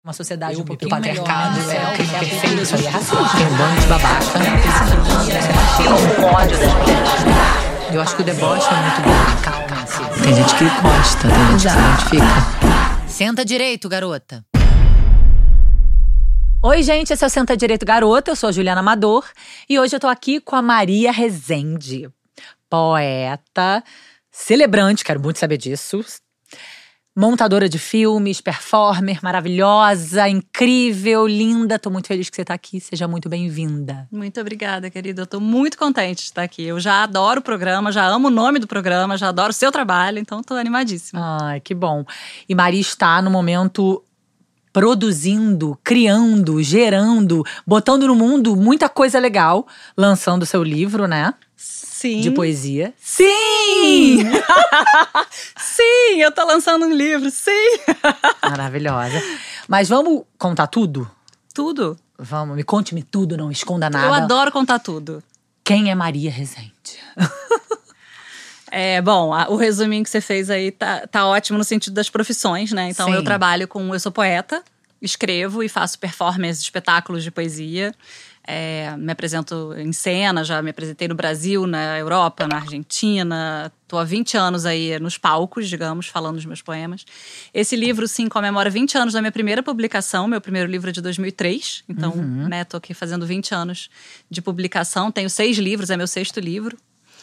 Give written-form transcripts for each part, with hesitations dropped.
Uma sociedade um pouquinho patriarcado, melhor, o crime perfeito, isso aí é racismo. Tem um bando de babaca. Um ódio das mulheres. Eu acho que o deboche é muito bom. Calma-se. Tem gente que gosta, tem gente que se identifica. Senta direito, garota. Oi, gente, esse é o Senta Direito Garota, eu sou a Juliana Amador. E hoje eu tô aqui com a Maria Rezende. Poeta, celebrante, quero muito saber disso. Montadora de filmes, performer, maravilhosa, incrível, linda. Tô muito feliz que você tá aqui, seja muito bem-vinda. Muito obrigada, querida. Eu tô muito contente de estar aqui. Eu já adoro o programa, já amo o nome do programa, já adoro o seu trabalho, então tô animadíssima. Ai, que bom. E Maria está no momento produzindo, criando, gerando, botando no mundo muita coisa legal, lançando seu livro, né? Sim. De poesia. Sim! Sim, eu tô lançando um livro, sim! Maravilhosa. Mas vamos contar tudo? Tudo. Vamos, me conte-me tudo, não esconda nada. Eu adoro contar tudo. Quem é Maria Rezende? Bom, o resuminho que você fez aí tá ótimo no sentido das profissões, né? Então Sim. eu sou poeta, escrevo e faço performances, espetáculos de poesia. Me apresento em cena, já me apresentei no Brasil, na Europa, na Argentina. Tô há 20 anos aí nos palcos, digamos, falando dos meus poemas. Esse livro, sim, comemora 20 anos da minha primeira publicação. Meu primeiro livro é de 2003. Então, né, tô aqui fazendo 20 anos de publicação. Tenho 6 livros, é meu 6º livro.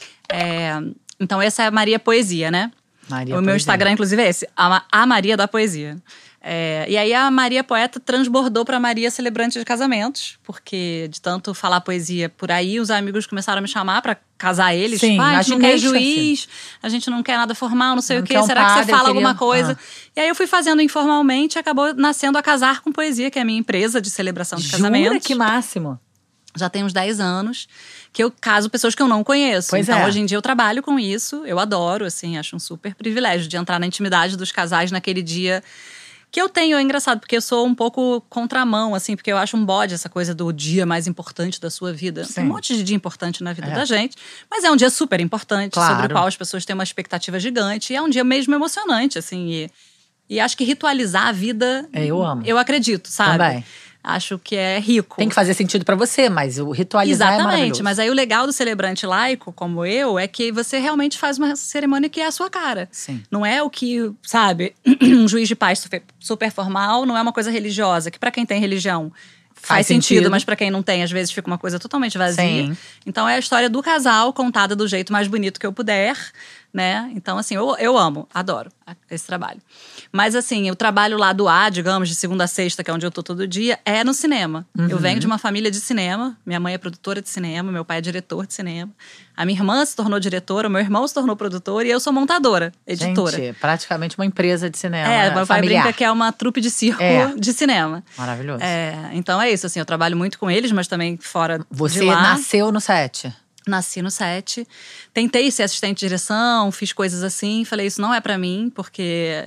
Então, essa é a Maria Poesia, né? Maria Meu Instagram, inclusive, é esse. A Maria da Poesia. E aí a Maria Poeta transbordou para Maria Celebrante de Casamentos, porque de tanto falar poesia por aí, os amigos começaram a me chamar para casar eles. Sim, a gente não quer juiz, assim. A gente não quer nada formal, não sei Não o quê. quer um Será que padre, você fala eu queria... alguma coisa? E aí eu fui fazendo informalmente e acabou nascendo a Casar com Poesia, que é a minha empresa de celebração de casamentos. Jura? Que máximo. Já tem uns 10 anos que eu caso pessoas que eu não conheço. Pois então, é. hoje em dia eu trabalho com isso. Eu adoro, assim, acho um super privilégio de entrar na intimidade dos casais naquele dia que eu tenho. É engraçado, porque eu sou um pouco contramão, assim, porque eu acho um bode essa coisa do dia mais importante da sua vida. Sim. Tem um monte de dia importante na vida da gente, mas é um dia super importante, Claro. sobre o qual as pessoas têm uma expectativa gigante. E é um dia mesmo emocionante, assim. E acho que ritualizar a vida… Eu amo. Eu acredito, sabe? Também. Acho que é rico. Tem que fazer sentido pra você, mas o ritualizar é maravilhoso. Exatamente, mas aí o legal do celebrante laico, como eu, é que você realmente faz uma cerimônia que é a sua cara. Sim. Não é o que, sabe, um juiz de paz super formal, não é uma coisa religiosa, que pra quem tem religião faz sentido, mas pra quem não tem, às vezes fica uma coisa totalmente vazia. Sim. Então é a história do casal contada do jeito mais bonito que eu puder, né? Então, assim, eu amo, adoro esse trabalho. Mas, assim, o trabalho lá do digamos, de segunda a sexta, que é onde eu tô todo dia, é no cinema. Eu venho de uma família de cinema. Minha mãe é produtora de cinema, meu pai é diretor de cinema. A minha irmã se tornou diretora, o meu irmão se tornou produtor e eu sou montadora, editora. Gente, praticamente uma empresa de cinema. Meu pai familiar. brinca que é uma trupe de circo de cinema. Maravilhoso. Então é isso, assim, eu trabalho muito com eles, mas também fora Você de lá. nasceu no set? Nasci no set. Tentei ser assistente de direção, fiz coisas assim. Falei, isso não é pra mim, porque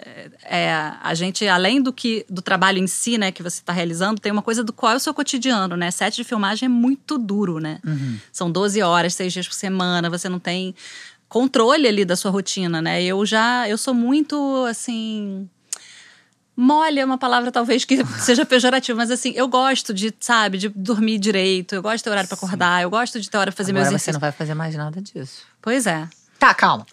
a gente, além do trabalho em si, né, que você tá realizando, tem uma coisa do qual é o seu cotidiano, né? Set de filmagem é muito duro, né? São 12 horas, 6 dias por semana, você não tem controle ali da sua rotina, né? Eu sou muito, assim… Mole é uma palavra talvez que seja pejorativa, mas assim, eu gosto de dormir direito, eu gosto de ter horário pra acordar, eu gosto de ter hora pra fazer meus Agora exercícios. você não vai fazer mais nada disso. Pois é. Tá, calma.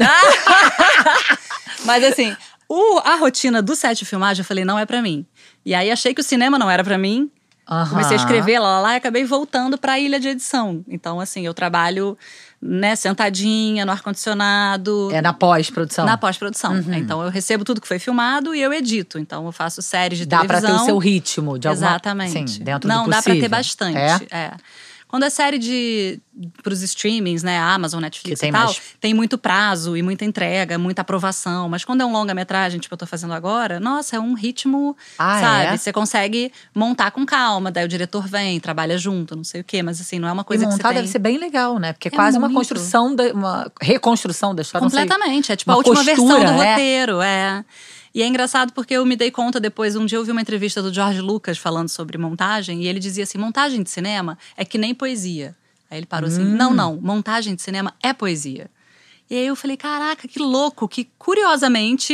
Mas assim, a rotina do set de filmagem, eu falei, não é pra mim. E aí achei que o cinema não era pra mim. Comecei a escrever lá e acabei voltando pra ilha de edição. Então, assim, eu trabalho, né, sentadinha, no ar-condicionado. É na pós-produção? Na pós-produção. Então, eu recebo tudo que foi filmado e eu edito. Então, eu faço séries de Dá televisão. pra ter o seu ritmo de alguma… Exatamente. Sim, dentro não, do possível. dá pra ter bastante. É? Quando é série pros streamings, né, Amazon, Netflix Que tem e tal, mais… tem muito prazo e muita entrega, muita aprovação. Mas quando é um longa-metragem, tipo eu tô fazendo agora, nossa, é um ritmo, sabe? É? Você consegue montar com calma, daí o diretor vem, trabalha junto, não sei o quê. Mas assim, não é uma coisa e que montar você tem… deve ser bem legal, né? Porque é quase uma muito. construção, uma reconstrução da história. Completamente, é tipo uma a última costura, versão do né? roteiro, E é engraçado porque eu me dei conta depois, um dia eu vi uma entrevista do George Lucas falando sobre montagem, e ele dizia assim, montagem de cinema é que nem poesia. Aí ele parou assim, não, montagem de cinema é poesia. E aí eu falei, caraca, que louco, que curiosamente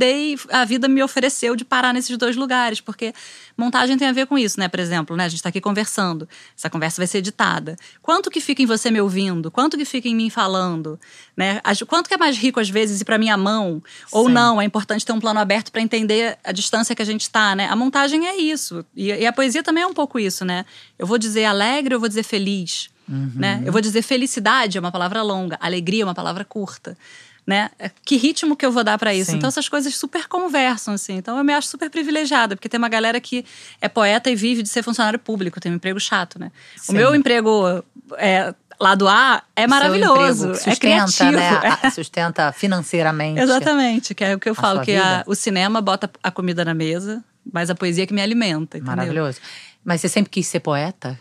a vida me ofereceu de parar nesses dois lugares, porque montagem tem a ver com isso, né? Por exemplo, né? A gente tá aqui conversando, essa conversa vai ser editada. Quanto que fica em você me ouvindo? Quanto que fica em mim falando? Né? Quanto que é mais rico às vezes ir pra minha mão? Ou não, é importante ter um plano aberto para entender a distância que a gente tá, né? A montagem é isso, e a poesia também é um pouco isso, né? Eu vou dizer alegre, eu vou dizer feliz. Né? Eu vou dizer felicidade, é uma palavra longa. Alegria é uma palavra curta. Né? Que ritmo que eu vou dar pra isso? Sim. Então essas coisas super conversam, assim. Então eu me acho super privilegiada, porque tem uma galera que é poeta e vive de ser funcionário público, tem um emprego chato, né? Sim. O meu emprego lado A é maravilhoso, sustenta, é criativo. né? Sustenta financeiramente. Exatamente, que é o que eu falo, que vida. o cinema bota a comida na mesa, mas a poesia que me alimenta, entendeu? Maravilhoso. Mas você sempre quis ser poeta?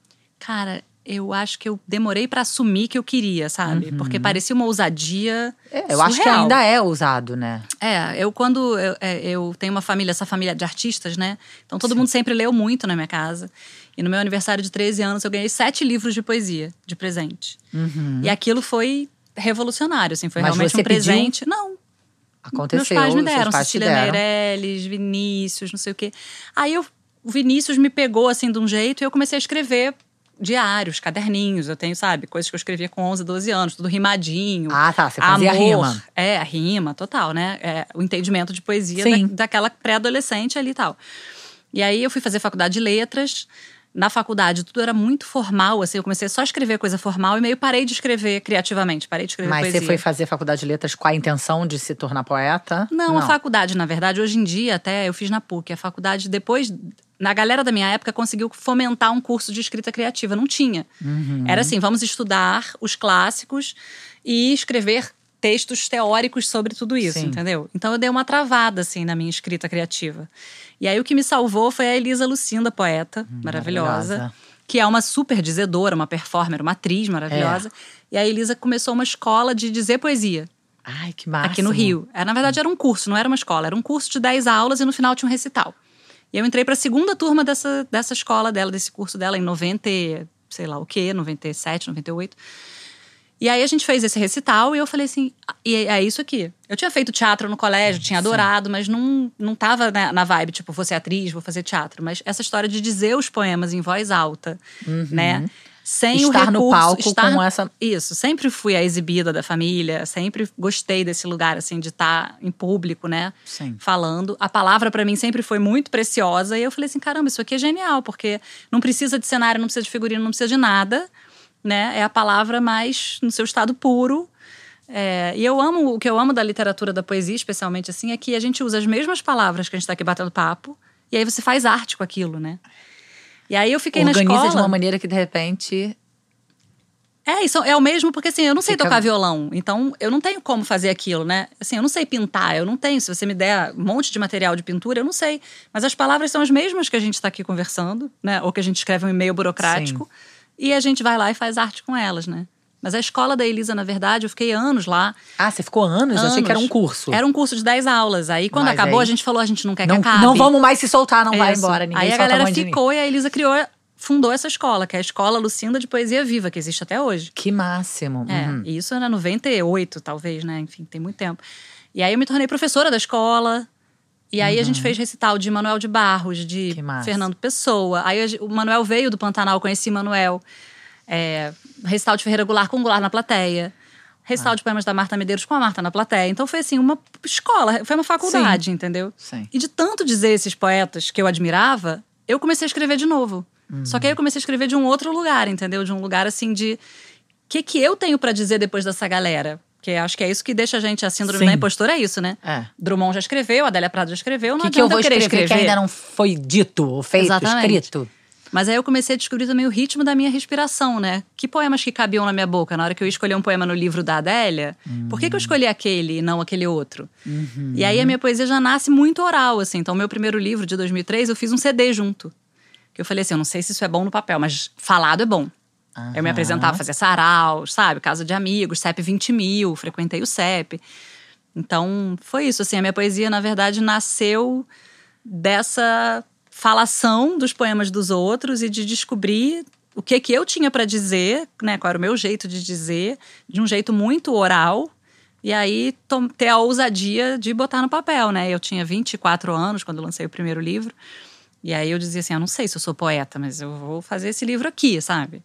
Cara, eu acho que eu demorei pra assumir que eu queria, sabe? Porque parecia uma ousadia Eu acho que ainda é ousado, né? Quando eu tenho uma família, essa família de artistas, né? Então todo mundo sempre leu muito na minha casa. E no meu aniversário de 13 anos eu ganhei 7 livros de poesia de presente. E aquilo foi revolucionário, assim, foi Mas realmente você um presente. pediu? Não. Aconteceu. Meus pais me deram, pais Cecília Meirelles, Vinícius, não sei o quê. Aí o Vinícius me pegou assim de um jeito e eu comecei a escrever diários, caderninhos. Eu tenho, sabe, coisas que eu escrevia com 11, 12 anos, tudo rimadinho. Ah, tá, você fazia rima. A rima, total, né? O entendimento de poesia daquela pré-adolescente ali e tal. E aí eu fui fazer faculdade de letras. Na faculdade tudo era muito formal, assim, eu comecei só a escrever coisa formal e meio parei de escrever criativamente, parei de escrever poesia. Mas você foi fazer faculdade de letras com a intenção de se tornar poeta? Não, a faculdade, na verdade, hoje em dia até eu fiz na PUC. A faculdade depois, na galera da minha época, conseguiu fomentar um curso de escrita criativa, não tinha. Era assim, vamos estudar os clássicos e escrever textos teóricos sobre tudo isso, entendeu? Então eu dei uma travada, assim, na minha escrita criativa. E aí o que me salvou foi a Elisa Lucinda, poeta maravilhosa, que é uma super dizedora, uma performer, uma atriz maravilhosa. E a Elisa começou uma escola de dizer poesia. Ai, que massa. Aqui no Rio. Na verdade era um curso, não era uma escola. Era um curso de 10 aulas e no final tinha um recital. E eu entrei pra segunda turma dessa escola dela, desse curso dela, em 90, sei lá o quê, 97, 98. E aí a gente fez esse recital e eu falei assim, e é isso aqui. Eu tinha feito teatro no colégio, tinha adorado, mas não tava na vibe, tipo, vou ser atriz, vou fazer teatro. Mas essa história de dizer os poemas em voz alta, né? Sem estar o recurso, no palco com essa... Isso, sempre fui a exibida da família, sempre gostei desse lugar, assim, de estar em público, né? Sim. Falando. A palavra pra mim sempre foi muito preciosa. E eu falei assim, caramba, isso aqui é genial, porque não precisa de cenário, não precisa de figurino, não precisa de nada. Né? É a palavra mais no seu estado puro. E o que eu amo da literatura, da poesia, especialmente assim, é que a gente usa as mesmas palavras que a gente tá aqui batendo papo, e aí você faz arte com aquilo, né? E aí eu fiquei na escola... Organiza de uma maneira que, de repente... Isso é o mesmo, porque assim, eu não sei tocar violão, então eu não tenho como fazer aquilo, né? Assim, eu não sei pintar, eu não tenho. Se você me der um monte de material de pintura, eu não sei. Mas as palavras são as mesmas que a gente tá aqui conversando, né? Ou que a gente escreve um e-mail burocrático. Sim. E a gente vai lá e faz arte com elas, né? Mas a escola da Elisa, na verdade, eu fiquei anos lá. Ah, você ficou anos? Eu achei que era um curso. Era um curso de 10 aulas. Aí, quando acabou, a gente falou, a gente não quer que acabe. Não vamos mais se soltar, não vai embora. Ninguém aí a galera ficou e a Elisa fundou essa escola, que é a Escola Lucinda de Poesia Viva, que existe até hoje. Que máximo. E isso era 98, talvez, né? Enfim, tem muito tempo. E aí eu me tornei professora da escola. E aí a gente fez recital de Manuel de Barros, de Fernando Pessoa. Aí o Manuel veio do Pantanal, conheci Manuel. Recital de Ferreira Goulart com Goulart na plateia. Recital de poemas da Marta Medeiros com a Marta na plateia. Então foi assim, uma escola, foi uma faculdade, entendeu? Sim. E de tanto dizer esses poetas que eu admirava, eu comecei a escrever de novo. Só que aí eu comecei a escrever de um outro lugar, entendeu? De um lugar assim de... O que eu tenho pra dizer depois dessa galera? Porque acho que é isso que deixa a gente, a síndrome da impostora, é isso, né? Drummond já escreveu, Adélia Prado já escreveu, não adianta eu querer escrever. Que ainda não foi dito, ou feito, escrito. Mas aí eu comecei a descobrir também o ritmo da minha respiração, né? Que poemas que cabiam na minha boca? Na hora que eu ia escolher um poema no livro da Adélia, por que eu escolhi aquele e não aquele outro? E aí a minha poesia já nasce muito oral, assim. Então, meu primeiro livro, de 2003, eu fiz um CD junto. Que eu falei assim, eu não sei se isso é bom no papel, mas falado é bom. Eu me apresentava, fazia sarau, sabe? Casa de amigos, CEP 20 mil, frequentei o CEP. Então, foi isso, assim. A minha poesia, na verdade, nasceu dessa... falação dos poemas dos outros e de descobrir o que eu tinha para dizer, né? Qual era o meu jeito de dizer, de um jeito muito oral, E aí, ter a ousadia de botar no papel, né? Eu tinha 24 anos quando eu lancei o primeiro livro. E aí eu dizia assim, eu não sei se eu sou poeta, mas eu vou fazer esse livro aqui, sabe?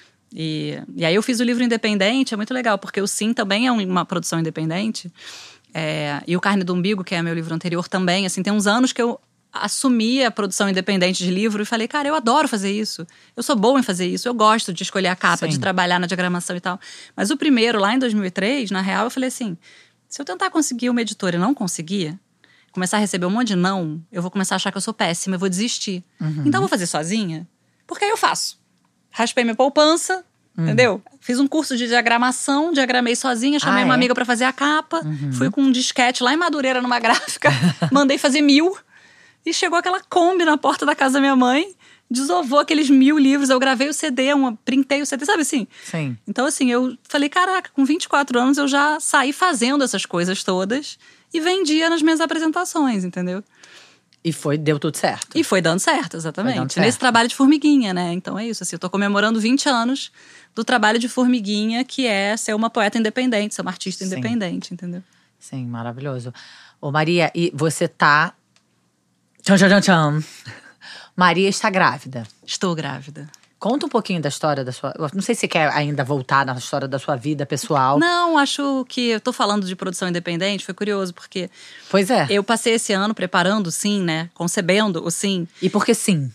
E aí eu fiz o livro independente, é muito legal, porque o Sim também é uma produção independente. E o Carne do Umbigo, que é meu livro anterior também, assim, tem uns anos que eu assumi a produção independente de livro e falei, cara, eu adoro fazer isso. Eu sou boa em fazer isso, eu gosto de escolher a capa, de trabalhar na diagramação e tal. Mas o primeiro, lá em 2003, na real, eu falei assim, se eu tentar conseguir uma editora e não conseguir, começar a receber um monte de não, eu vou começar a achar que eu sou péssima, eu vou desistir. Então eu vou fazer sozinha, porque aí eu faço. Raspei minha poupança, entendeu? Fiz um curso de diagramação, diagramei sozinha, chamei uma amiga pra fazer a capa, fui com um disquete lá em Madureira, numa gráfica, mandei fazer 1000, e chegou aquela Kombi na porta da casa da minha mãe, desovou aqueles 1000 livros, eu gravei o CD, printei o CD, sabe assim? Sim. Então assim, eu falei, caraca, com 24 anos eu já saí fazendo essas coisas todas e vendia nas minhas apresentações, entendeu? E deu tudo certo. E foi dando certo, exatamente. Dando certo. Nesse trabalho de formiguinha, né? Então é isso, assim, eu tô comemorando 20 anos do trabalho de formiguinha, que é ser uma poeta independente, ser uma artista independente, entendeu? Sim, maravilhoso. Ô Maria, e você tá… Tcham, tcham, tcham, tcham. Maria está grávida. Estou grávida. Conta um pouquinho da história da sua… Não sei se você quer ainda voltar na história da sua vida pessoal. Não, acho que… Eu tô falando de produção independente, foi curioso, porque… Pois é. Eu passei esse ano preparando o Sim, né? Concebendo o Sim. E por que Sim?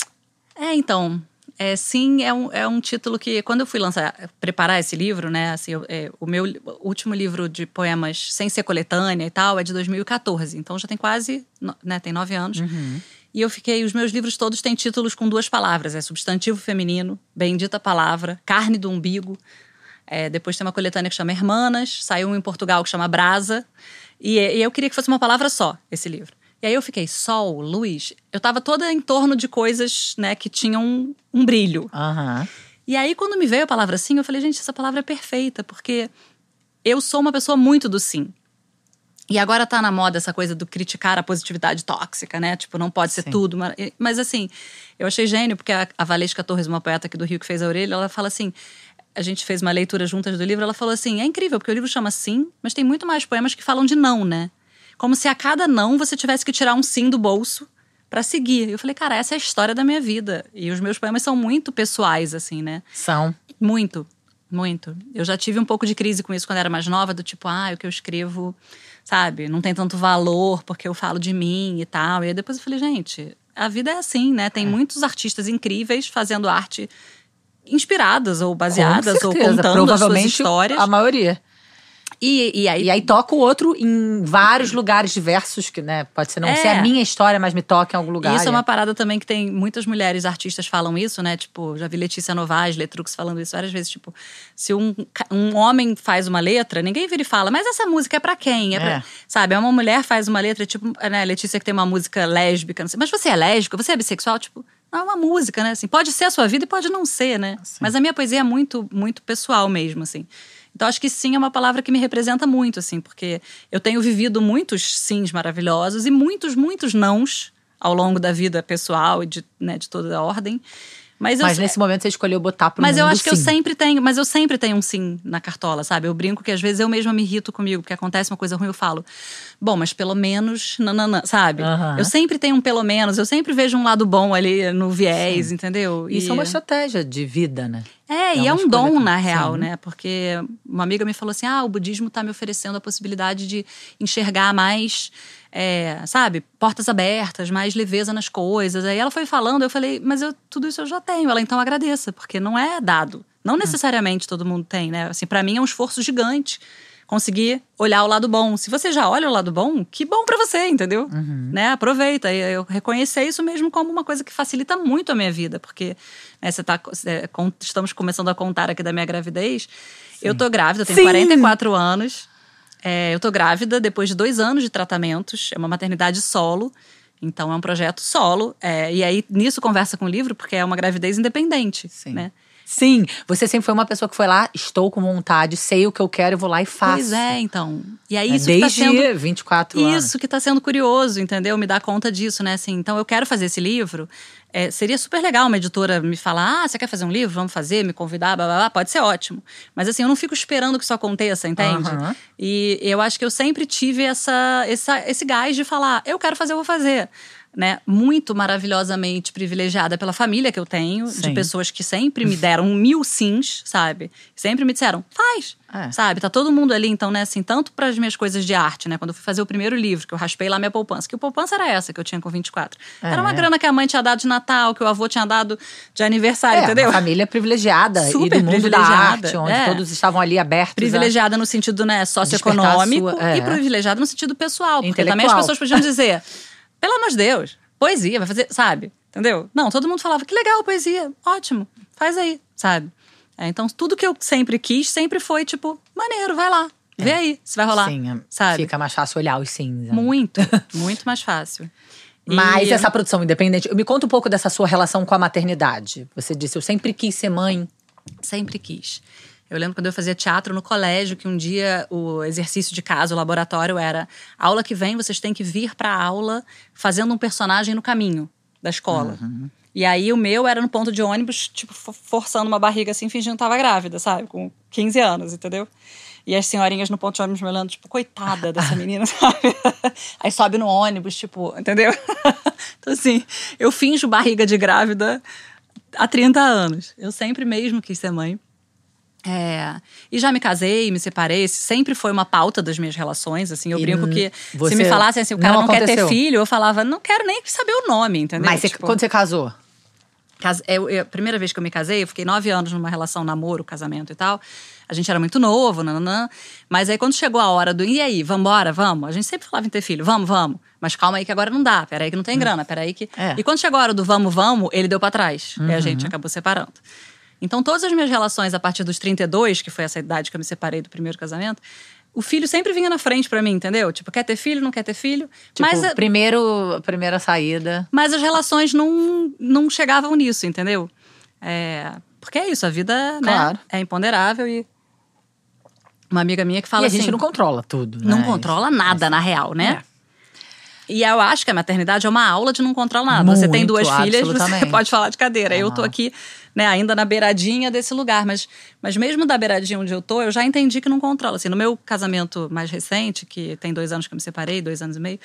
Então… Sim, é um título que… Quando eu fui preparar esse livro, né? Assim, o meu último livro de poemas sem ser coletânea e tal é de 2014. Então já tem quase… né, tem 9 anos. E os meus livros todos têm títulos com 2 palavras. É substantivo feminino, bendita palavra, carne do umbigo. Depois tem uma coletânea que chama Hermanas. Saiu um em Portugal que chama Brasa. E eu queria que fosse uma palavra só, esse livro. E aí eu fiquei, sol, luz. Eu tava toda em torno de coisas, né, que tinham um brilho. E aí quando me veio a palavra sim, eu falei, gente, essa palavra é perfeita. Porque eu sou uma pessoa muito do sim. E agora tá na moda essa coisa do criticar a positividade tóxica, né? Tipo, não pode ser tudo. Mas assim, eu achei gênio, porque a Valesca Torres, uma poeta aqui do Rio que fez a orelha, ela fala assim… A gente fez uma leitura juntas do livro, ela falou assim, é incrível, porque o livro chama Sim, mas tem muito mais poemas que falam de não, né? Como se a cada não você tivesse que tirar um sim do bolso pra seguir. Eu falei, cara, essa é a história da minha vida. E os meus poemas são muito pessoais, assim, né? São. Muito, muito. Eu já tive um pouco de crise com isso quando era mais nova, do tipo, o que eu escrevo, sabe, não tem tanto valor porque eu falo de mim e tal. E aí depois eu falei, gente, a vida é assim, né? Tem muitos artistas incríveis fazendo arte inspiradas ou baseadas ou contando as suas histórias. A maioria. E aí toca o outro em vários lugares diversos, que, né, pode ser não ser a minha história, mas me toca em algum lugar. Isso é uma parada também que tem muitas mulheres artistas falam isso, né? Tipo, já vi Letícia Novaes, Letrux falando isso várias vezes. Tipo, se um homem faz uma letra, ninguém vira e fala, mas essa música é pra quem? Sabe, uma mulher faz uma letra, tipo, né, Letícia que tem uma música lésbica, não sei, mas você é lésbica? Você é bissexual? Tipo, não é uma música, né? Assim, pode ser a sua vida e pode não ser, né? Sim. Mas a minha poesia é muito, muito pessoal mesmo, assim. Então, acho que sim é uma palavra que me representa muito, assim, porque eu tenho vivido muitos sims maravilhosos e muitos, muitos nãos ao longo da vida pessoal e de toda a ordem. Mas nesse momento você escolheu botar pro mundo. Mas eu acho que sim. eu sempre tenho um sim na cartola, sabe? Eu brinco que às vezes eu mesma me irrito comigo, porque acontece uma coisa ruim, eu falo, bom, mas pelo menos, nananã, sabe? Eu sempre tenho um pelo menos, eu sempre vejo um lado bom ali no viés, sim. Entendeu? Isso é uma estratégia de vida, né? E é um dom, na real, né? Porque uma amiga me falou assim, o budismo tá me oferecendo a possibilidade de enxergar mais… sabe, portas abertas, mais leveza nas coisas. Aí ela foi falando, eu falei, mas tudo isso eu já tenho. Ela, então agradeça, porque não é dado. Não necessariamente todo mundo tem, né? Assim, pra mim é um esforço gigante conseguir olhar o lado bom. Se você já olha o lado bom, que bom pra você, entendeu? Né? Aproveita. E eu reconhecer isso mesmo como uma coisa que facilita muito a minha vida, porque né, estamos começando a contar aqui da minha gravidez. Sim. Eu tô grávida, eu tenho 44 anos. Eu tô grávida depois de 2 anos de tratamentos. É uma maternidade solo. Então, é um projeto solo. E aí, nisso, conversa com o livro, porque é uma gravidez independente, sim. né? Sim, você sempre foi uma pessoa que foi lá, estou com vontade, sei o que eu quero, eu vou lá e faço. Pois é, então. E é isso Desde que tá sendo… 24 anos. Isso que tá sendo curioso, entendeu? Me dar conta disso, né? Assim, então, eu quero fazer esse livro. Seria super legal uma editora me falar, você quer fazer um livro? Vamos fazer, me convidar, blá, blá, blá. Pode ser ótimo. Mas assim, eu não fico esperando que isso aconteça, entende? E eu acho que eu sempre tive esse gás de falar, eu quero fazer, eu vou fazer. Né, muito maravilhosamente privilegiada pela família que eu tenho, Sim. de pessoas que sempre me deram 1000 sims, sabe? Sempre me disseram, faz, sabe? Tá todo mundo ali, então, né, assim, tanto para as minhas coisas de arte, né? Quando eu fui fazer o primeiro livro, que eu raspei lá minha poupança, que a poupança era essa que eu tinha com 24. Era uma grana que a mãe tinha dado de Natal, que o avô tinha dado de aniversário, entendeu? Uma família privilegiada. Super e do mundo da privilegiada, arte, onde todos estavam ali abertos. Privilegiada no sentido, né, socioeconômico e privilegiada no sentido pessoal. Porque também as pessoas podiam dizer, pelo amor de Deus, poesia, vai fazer, sabe? Entendeu? Não, todo mundo falava, que legal, poesia, ótimo, faz aí, sabe? Então, tudo que eu sempre quis, sempre foi tipo, maneiro, vai lá, vê aí, se vai rolar, sim, sabe? Fica mais fácil olhar os cinzas. Muito, muito mais fácil. Mas essa produção independente, me conta um pouco dessa sua relação com a maternidade. Você disse, eu sempre quis ser mãe. Sempre quis. Eu lembro quando eu fazia teatro no colégio, que um dia o exercício de casa, o laboratório era, aula que vem, vocês têm que vir pra aula fazendo um personagem no caminho da escola. E aí o meu era no ponto de ônibus, tipo, forçando uma barriga assim, fingindo que tava grávida, sabe? Com 15 anos, entendeu? E as senhorinhas no ponto de ônibus me olhando, tipo, coitada dessa menina, sabe? Aí sobe no ônibus, tipo, entendeu? Então assim, eu finjo barriga de grávida há 30 anos. Eu sempre mesmo quis ser mãe. E já me casei, me separei, sempre foi uma pauta das minhas relações, assim, eu brinco que se me falassem assim, o cara não quer ter filho, eu falava, não quero nem saber o nome, entendeu? Mas quando você casou? A primeira vez que eu me casei, eu fiquei 9 anos numa relação, namoro, casamento e tal, a gente era muito novo, nananã, mas aí quando chegou a hora do, e aí, vambora, vamos? A gente sempre falava em ter filho, vamos, mas calma aí que agora não dá, peraí que não tem grana, peraí que… E quando chegou a hora do vamos, ele deu pra trás, e a gente acabou separando. Então, todas as minhas relações, a partir dos 32, que foi essa idade que eu me separei do primeiro casamento, o filho sempre vinha na frente pra mim, entendeu? Tipo, quer ter filho, não quer ter filho. Tipo, mas primeira saída. Mas as relações não chegavam nisso, entendeu? Porque é isso, a vida, claro, né, é imponderável e… Uma amiga minha que fala assim… E a gente não controla tudo, né? Não controla nada, na real, né? E eu acho que a maternidade é uma aula de não controlar nada. Você tem 2 filhas, você pode falar de cadeira. Eu tô aqui, né, ainda na beiradinha desse lugar. Mas mesmo da beiradinha onde eu tô, eu já entendi que não controla. Assim, no meu casamento mais recente, que tem 2 anos que eu me separei, 2 anos e meio,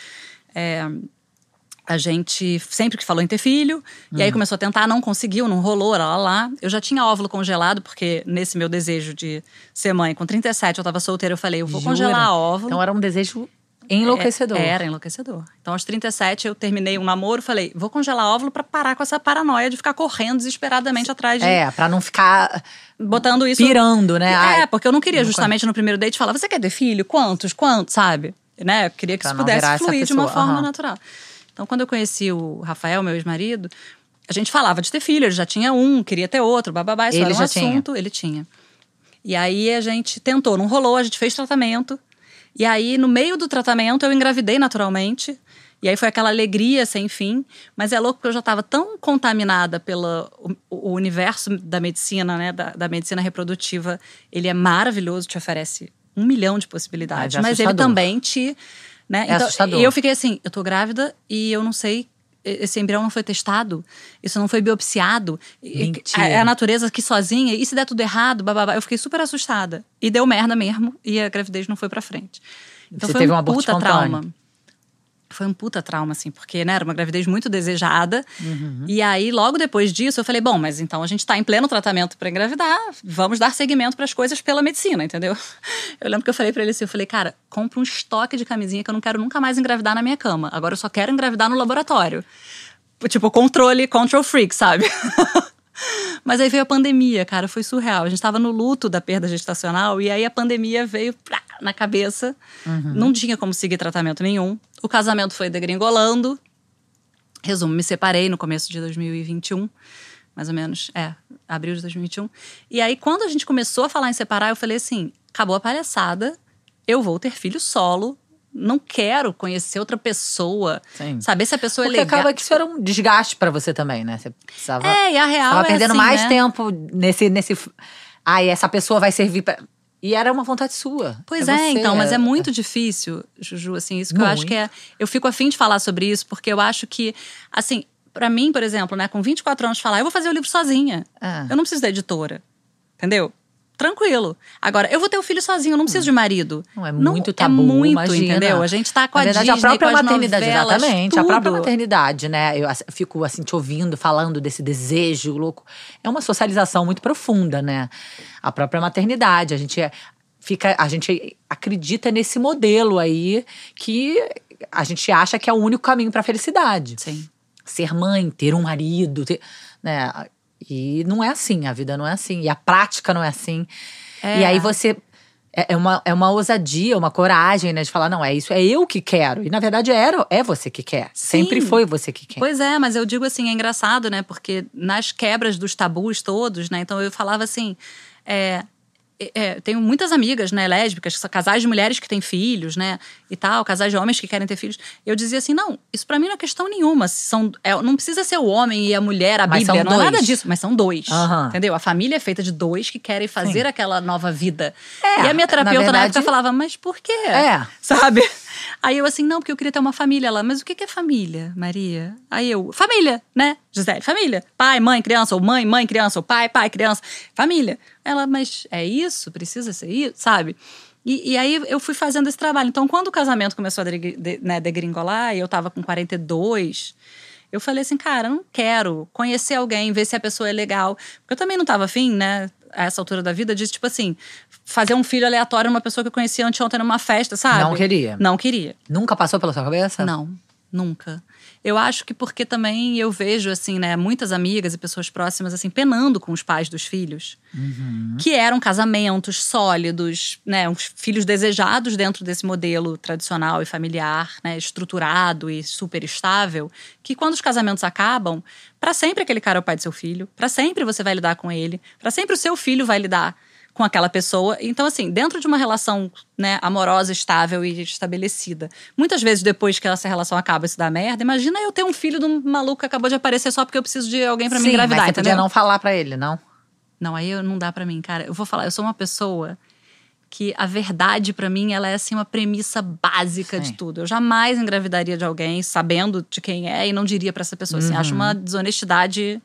a gente sempre que falou em ter filho, e aí começou a tentar, não conseguiu, não rolou, lá. Eu já tinha óvulo congelado, porque nesse meu desejo de ser mãe, com 37 eu tava solteira, eu falei, eu vou congelar óvulo. Então era um desejo enlouquecedor. Era enlouquecedor. Então, aos 37, eu terminei um namoro, falei, vou congelar óvulo pra parar com essa paranoia de ficar correndo desesperadamente atrás de… pra não ficar… botando isso… pirando, né? Porque eu não queria justamente no primeiro date falar, você quer ter filho? Quantos, sabe? Né? Eu queria que isso pudesse fluir de uma forma natural. Então, quando eu conheci o Rafael, meu ex-marido, a gente falava de ter filho, ele já tinha um, queria ter outro, bababá, isso era um assunto, ele tinha. E aí, a gente tentou, não rolou, a gente fez tratamento. E aí, no meio do tratamento, eu engravidei naturalmente. E aí foi aquela alegria sem fim. Mas é louco porque eu já estava tão contaminada pelo o universo da medicina, né? Da medicina reprodutiva. Ele é maravilhoso, te oferece 1 milhão de possibilidades. Mas ele também te… né? Então, assustador. E eu fiquei assim, eu tô grávida e eu não sei… Esse embrião não foi testado, isso não foi biopsiado. A natureza aqui sozinha, e se der tudo errado, bababá. Eu fiquei super assustada. E deu merda mesmo, e a gravidez não foi pra frente. Então Você foi um puta trauma. Foi um puta trauma, assim, porque, né, era uma gravidez muito desejada. E aí, logo depois disso, eu falei, bom, mas então a gente tá em pleno tratamento pra engravidar, vamos dar seguimento pras coisas pela medicina, entendeu? Eu lembro que eu falei pra ele assim, eu falei, cara, compra um estoque de camisinha que eu não quero nunca mais engravidar na minha cama. Agora eu só quero engravidar no laboratório. Tipo, control freak, sabe? Mas aí veio a pandemia, cara, foi surreal. A gente tava no luto da perda gestacional e aí a pandemia veio na cabeça. Não tinha como seguir tratamento nenhum. O casamento foi degringolando. Resumo, me separei no começo de 2021. Mais ou menos, abril de 2021. E aí, quando a gente começou a falar em separar, eu falei assim, acabou a palhaçada. Eu vou ter filho solo não quero conhecer outra pessoa. Sim. Saber se a pessoa Porque é legal. acaba que isso era um desgaste pra você também, né? Você precisava… E a real tava perdendo assim, mais né? tempo nesse… Ai, essa pessoa vai servir pra… E era uma vontade sua. Pois você, então, mas é muito difícil, Juju, assim, isso que eu acho que é… Eu fico afim de falar sobre isso, porque eu acho que, assim, pra mim, por exemplo, né, com 24 anos, falar, eu vou fazer o livro sozinha. Eu não preciso da editora, entendeu? Tranquilo. Agora, eu vou ter o filho sozinho, eu não preciso de marido. Não, é muito tabu, é muito, imagina. entendeu? A gente tá com Na verdade, Disney, a própria com as maternidade, novelas, exatamente. tudo. A própria maternidade, né? Eu fico assim, te ouvindo, falando desse desejo louco. É uma socialização muito profunda, né? A própria maternidade. A gente acredita nesse modelo aí que a gente acha que é o único caminho pra felicidade. Sim. Ser mãe, ter um marido, né? E não é assim, a vida não é assim. E a prática não é assim. E aí você… É uma ousadia, uma coragem, né? De falar, não, é isso, é eu que quero. E na verdade é você que quer. Sim. Sempre foi você que quer. Pois é, mas eu digo assim, é engraçado, né? Porque nas quebras dos tabus todos, né? Então eu falava assim… tenho muitas amigas, né, lésbicas, casais de mulheres que têm filhos, né, e tal, casais de homens que querem ter filhos. Eu dizia assim, não, isso pra mim não é questão nenhuma. Não precisa ser o homem e a mulher, a Bíblia, não é nada disso. Mas são dois, entendeu? A família é feita de dois que querem fazer aquela nova vida. E a minha terapeuta na época falava, mas por quê? Sabe? Aí eu assim, não, porque eu queria ter uma família. Ela, mas o que é família, Maria? Aí eu, família, né, Gisele? Família. Pai, mãe, criança. Ou mãe, criança. Ou pai, criança. Família. Ela, mas é isso? Precisa ser isso? Sabe? E aí eu fui fazendo esse trabalho. Então, quando o casamento começou a degringolar, e eu tava com 42… Eu falei assim, cara, eu não quero conhecer alguém, ver se a pessoa é legal. Porque eu também não tava afim, né, a essa altura da vida, de, tipo assim, fazer um filho aleatório numa pessoa que eu conhecia anteontem numa festa, sabe? Não queria? Não queria. Nunca passou pela sua cabeça? Não, nunca. Eu acho que porque também eu vejo, assim, né, muitas amigas e pessoas próximas, assim, penando com os pais dos filhos. Que eram casamentos sólidos, né, uns filhos desejados dentro desse modelo tradicional e familiar, né, estruturado e super estável, que quando os casamentos acabam, pra sempre aquele cara é o pai do seu filho, pra sempre você vai lidar com ele, pra sempre o seu filho vai lidar com aquela pessoa. Então, assim, dentro de uma relação, né, amorosa, estável e estabelecida, muitas vezes depois que essa relação acaba isso dá merda, imagina eu ter um filho de um maluco que acabou de aparecer só porque eu preciso de alguém pra me engravidar, mas você entendeu? podia não falar pra ele, não? Não, aí não dá pra mim, cara. Eu vou falar, eu sou uma pessoa que a verdade pra mim, ela é assim uma premissa básica de tudo. Eu jamais engravidaria de alguém sabendo de quem é e não diria pra essa pessoa, assim, acho uma desonestidade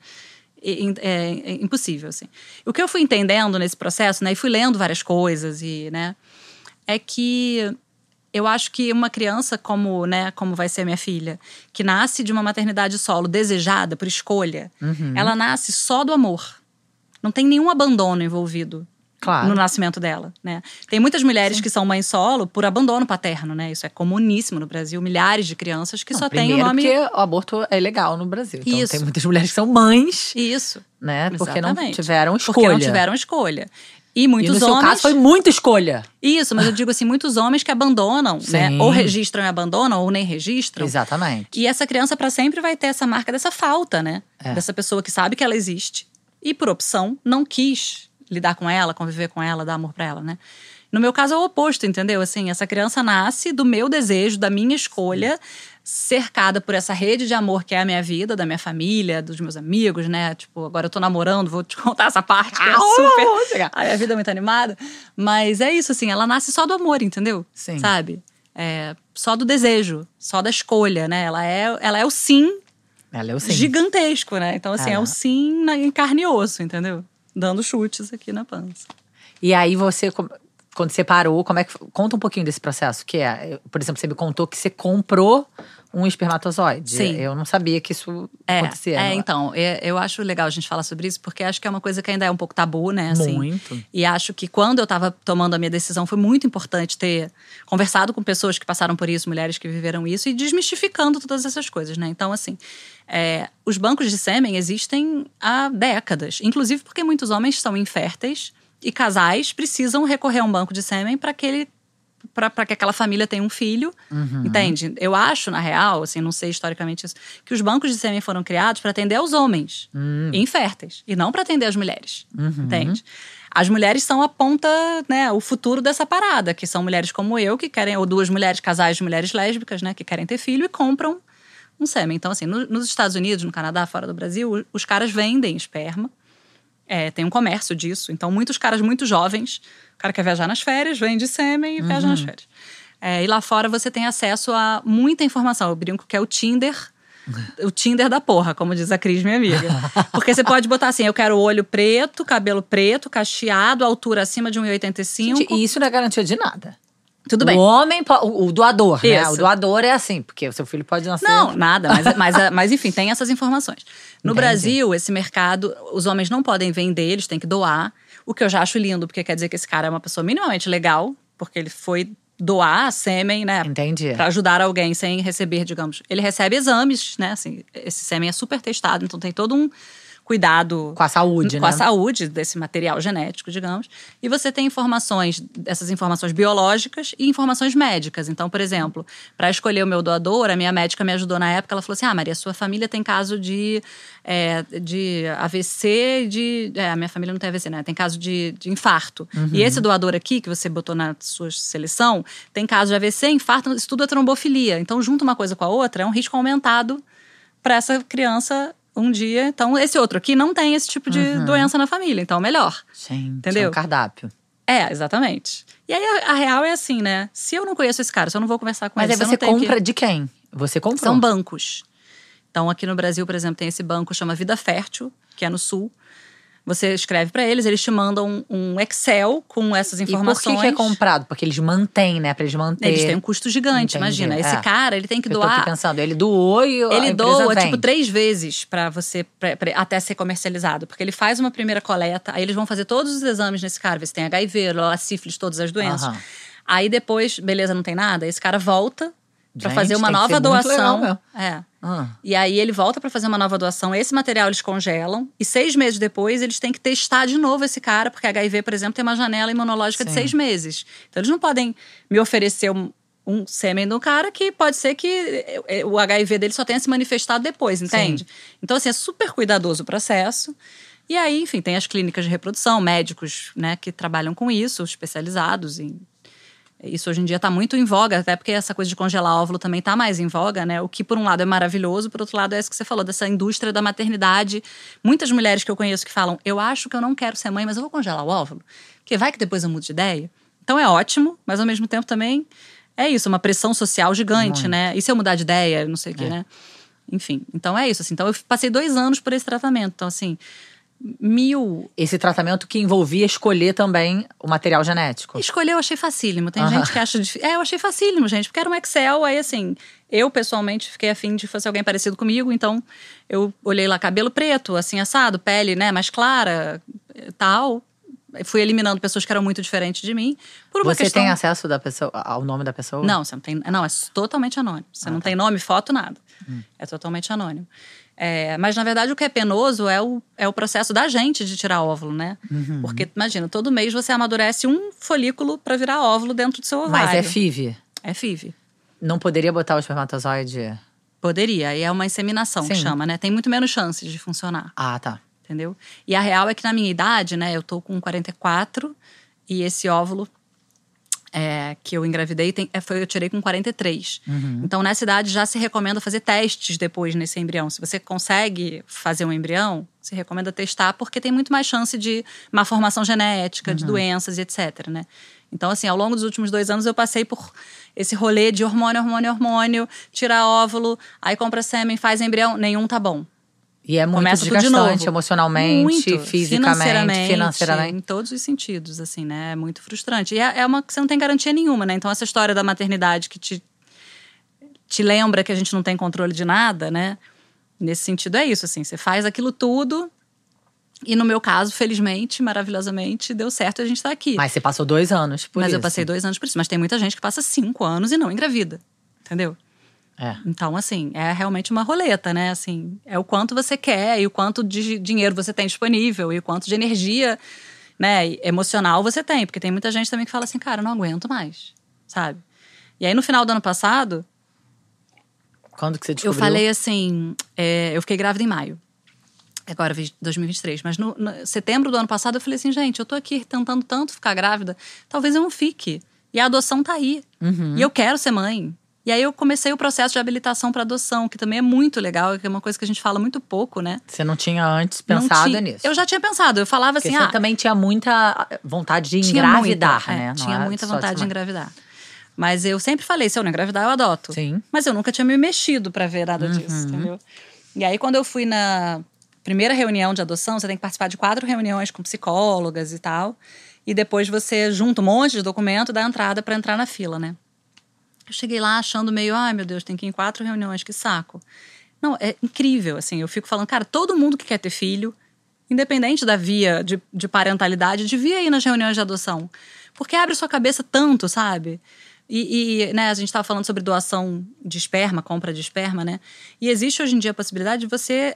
impossível, assim. O que eu fui entendendo nesse processo, né, e fui lendo várias coisas e, né, é que eu acho que uma criança como vai ser minha filha, que nasce de uma maternidade solo desejada por escolha, ela nasce só do amor. Não tem nenhum abandono envolvido no nascimento dela, né? Tem muitas mulheres que são mães solo por abandono paterno, né? Isso é comuníssimo no Brasil. Milhares de crianças que só têm o nome… porque o aborto é ilegal no Brasil. Então tem muitas mulheres que são mães… Isso. Né? Porque não tiveram escolha. Porque não tiveram escolha. E muitos no homens… seu caso foi muita escolha. Isso, mas eu digo assim, muitos homens que abandonam, né? Ou registram e abandonam, ou nem registram. Exatamente. E essa criança pra sempre vai ter essa marca dessa falta, né? Dessa pessoa que sabe que ela existe. E por opção, não quis lidar com ela, conviver com ela, dar amor pra ela, né? No meu caso é o oposto, entendeu? Assim, essa criança nasce do meu desejo, da minha escolha, cercada por essa rede de amor que é a minha vida, da minha família, dos meus amigos, né? Tipo, agora eu tô namorando, vou te contar essa parte que é super… A minha vida é muito animada. Mas é isso, assim, ela nasce só do amor, entendeu? Sim. Sabe? Só do desejo, só da escolha, né? Ela é o sim… Ela é o sim. Gigantesco, né? Então, assim, é o sim em carne e osso, entendeu? Dando chutes aqui na pança. E aí você, quando você parou, como é que… Conta um pouquinho desse processo, que é… Por exemplo, você me contou que você comprou um espermatozoide. Sim. Eu não sabia que isso acontecia. Então, eu acho legal a gente falar sobre isso, porque acho que é uma coisa que ainda é um pouco tabu, né? Assim, muito. E acho que quando eu tava tomando a minha decisão, foi muito importante ter conversado com pessoas que passaram por isso, mulheres que viveram isso, e desmistificando todas essas coisas, né? Então, assim… os bancos de sêmen existem há décadas. Inclusive porque muitos homens são inférteis e casais precisam recorrer a um banco de sêmen para que ele pra que aquela família tenha um filho, entende? Eu acho, na real, assim, não sei historicamente isso, que os bancos de sêmen foram criados para atender aos homens inférteis e não para atender as mulheres, entende? As mulheres são a ponta, né, o futuro dessa parada, que são mulheres como eu que querem, ou duas mulheres, casais de mulheres lésbicas, né, que querem ter filho e compram um sêmen. Então, assim, nos Estados Unidos, no Canadá, fora do Brasil, os caras vendem esperma. Tem um comércio disso. Então, muitos caras muito jovens, o cara quer viajar nas férias, vende sêmen e viaja nas férias. E lá fora você tem acesso a muita informação. Eu brinco que é o Tinder da porra, como diz a Cris, minha amiga. Porque você pode botar assim, eu quero olho preto, cabelo preto, cacheado, altura acima de 1,85. Gente, e isso não é garantia de nada. Tudo bem. O homem, o doador, né? Isso. O doador é assim, porque o seu filho pode nascer… Não, nada, mas enfim, tem essas informações. No Brasil, esse mercado, os homens não podem vender, eles têm que doar. O que eu já acho lindo, porque quer dizer que esse cara é uma pessoa minimamente legal, porque ele foi doar sêmen, né? Entendi. Pra ajudar alguém sem receber, digamos. Ele recebe exames, né? Assim, esse sêmen é super testado, então tem todo um cuidado com a saúde, com né? a saúde desse material genético, digamos. E você tem informações, essas informações biológicas e informações médicas. Então, por exemplo, para escolher o meu doador, a minha médica me ajudou na época, ela falou assim, Maria, sua família tem caso de AVC, a minha família não tem AVC, né? Tem caso de infarto. E esse doador aqui, que você botou na sua seleção, tem caso de AVC, infarto, isso tudo é trombofilia. Então, junto uma coisa com a outra, é um risco aumentado para essa criança um dia. Então, esse outro aqui não tem esse tipo de doença na família. Então, melhor. Gente, entendeu? É um cardápio. Exatamente. E aí, a real é assim, né? Se eu não conheço esse cara, se eu não vou conversar com ele… Mas aí você compra de quem? Você comprou? São bancos. Então, aqui no Brasil, por exemplo, tem esse banco, chama Vida Fértil, que é no Sul. Você escreve pra eles te mandam um Excel com essas informações. E por que é comprado? Porque eles mantêm, né? Pra eles manterem. Eles têm um custo gigante, imagina. Esse cara, ele tem que doar… Eu tô aqui pensando, ele doou e ele doa, tipo, 3 vezes pra você… até ser comercializado. Porque ele faz uma primeira coleta, aí eles vão fazer todos os exames nesse cara. Ver se tem HIV, sífilis, todas as doenças. Aí depois, beleza, não tem nada. Esse cara volta pra fazer uma nova doação. E aí ele volta pra fazer uma nova doação. Esse material eles congelam. E 6 meses depois eles têm que testar de novo esse cara. Porque HIV, por exemplo, tem uma janela imunológica de 6 meses. Então eles não podem me oferecer um sêmen do cara que pode ser que o HIV dele só tenha se manifestado depois, entende? Então assim, é super cuidadoso o processo. E aí, enfim, tem as clínicas de reprodução, médicos, né, que trabalham com isso, especializados em… Isso hoje em dia está muito em voga, até porque essa coisa de congelar óvulo também está mais em voga, né? O que, por um lado, é maravilhoso, por outro lado, é isso que você falou, dessa indústria da maternidade. Muitas mulheres que eu conheço que falam, eu acho que eu não quero ser mãe, mas eu vou congelar o óvulo, porque vai que depois eu mudo de ideia. Então é ótimo, mas ao mesmo tempo também é isso, uma pressão social gigante, né? E se eu mudar de ideia, não sei o quê, né? Enfim, então é isso, assim. Então eu passei 2 anos por esse tratamento, então assim… Esse tratamento que envolvia escolher também o material genético. Escolher eu achei facílimo. Tem gente que acha difícil. Eu achei facílimo, gente. Porque era um Excel, aí assim… Eu, pessoalmente, fiquei afim de fazer alguém parecido comigo. Então, eu olhei lá, cabelo preto, assim, assado, pele, né, mais clara, tal. Fui eliminando pessoas que eram muito diferentes de mim. Por uma você questão… tem acesso ao nome da pessoa? Não, você não tem… Não, é totalmente anônimo. Você não tem nome, foto, nada. É totalmente anônimo. Mas, na verdade, o que é penoso é o processo da gente de tirar óvulo, né? Porque, imagina, todo mês você amadurece um folículo pra virar óvulo dentro do seu ovário. Mas é FIV? É FIV. Não poderia botar o espermatozoide? Poderia, e é uma inseminação que chama, né? Tem muito menos chances de funcionar. Ah, tá. Entendeu? E a real é que na minha idade, né? Eu tô com 44 e esse óvulo… que eu engravidei, eu tirei com 43. Então, nessa idade, já se recomenda fazer testes depois nesse embrião. Se você consegue fazer um embrião, se recomenda testar, porque tem muito mais chance de má formação genética, de doenças e etc, né? Então, assim, ao longo dos últimos 2 anos, eu passei por esse rolê de hormônio, tirar óvulo, aí compra sêmen, faz embrião, nenhum tá bom. E é muito Começa desgastante emocionalmente, muito, fisicamente, financeiramente. em todos os sentidos, assim, né? É muito frustrante. E é uma que você não tem garantia nenhuma, né? Então, essa história da maternidade que te lembra que a gente não tem controle de nada, né? Nesse sentido é isso, assim. Você faz aquilo tudo e, no meu caso, felizmente, maravilhosamente, deu certo e a gente tá aqui. Mas você passou 2 anos por isso. Mas eu passei 2 anos por isso. Mas tem muita gente que passa 5 anos e não engravida, entendeu? Então, assim, é realmente uma roleta, né? Assim, é o quanto você quer e o quanto de dinheiro você tem disponível e o quanto de energia, né, emocional você tem. Porque tem muita gente também que fala assim, cara, eu não aguento mais. sabe? E aí, no final do ano passado… Quando que você descobriu? Eu falei assim… eu fiquei grávida em maio. Agora, 2023. Mas no setembro do ano passado, eu falei assim… Gente, eu tô aqui tentando tanto ficar grávida. Talvez eu não fique. E a adoção tá aí. E eu quero ser mãe. E aí eu comecei o processo de habilitação para adoção, que também é muito legal, que é uma coisa que a gente fala muito pouco, né? Você não tinha antes pensado nisso? Eu já tinha pensado, eu falava Porque assim… você também tinha muita vontade de engravidar, né? Tinha muita vontade de engravidar. Mas eu sempre falei, se eu não engravidar, eu adoto. Sim. Mas eu nunca tinha me mexido para ver nada disso, entendeu? E aí quando eu fui na primeira reunião de adoção, você tem que participar de 4 reuniões com psicólogas e tal. E depois você junta um monte de documento e dá entrada para entrar na fila, né? Eu cheguei lá achando meio, ai meu Deus, tem que ir em 4 reuniões, que saco. Não, é incrível, assim, eu fico falando, cara, todo mundo que quer ter filho, independente da via de parentalidade, devia ir nas reuniões de adoção. Porque abre sua cabeça tanto, sabe? E né, a gente estava falando sobre doação de esperma, compra de esperma, né? E existe hoje em dia a possibilidade de você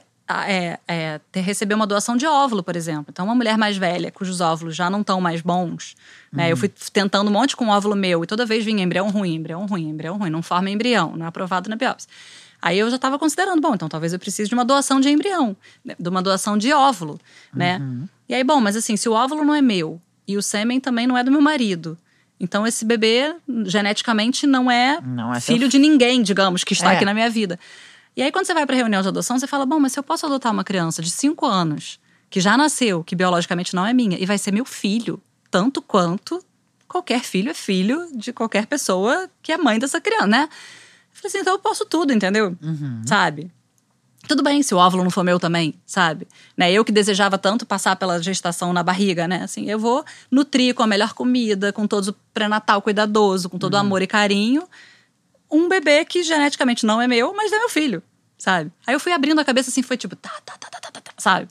receber uma doação de óvulo, por exemplo. Então, uma mulher mais velha, cujos óvulos já não estão mais bons, né? Eu fui tentando um monte com óvulo meu e toda vez vinha embrião ruim, não forma embrião, não é aprovado na biópsia. Aí eu já estava considerando, bom, então talvez eu precise de uma doação de embrião, de uma doação de óvulo, né? E aí, bom, mas assim, se o óvulo não é meu e o sêmen também não é do meu marido, então esse bebê geneticamente não é filho de ninguém, digamos, que está aqui na minha vida. E aí, quando você vai para a reunião de adoção, você fala, bom, mas se eu posso adotar uma criança de 5 anos, que já nasceu, que biologicamente não é minha, e vai ser meu filho, tanto quanto qualquer filho é filho de qualquer pessoa que é mãe dessa criança, né? Eu falei assim, então eu posso tudo, entendeu? Sabe? Tudo bem se o óvulo não for meu também, sabe? Né? Eu que desejava tanto passar pela gestação na barriga, né? Assim, eu vou nutrir com a melhor comida, com todo o pré-natal cuidadoso, com todo o amor e carinho, um bebê que geneticamente não é meu, mas é meu filho, sabe? Aí eu fui abrindo a cabeça assim, foi tipo, sabe?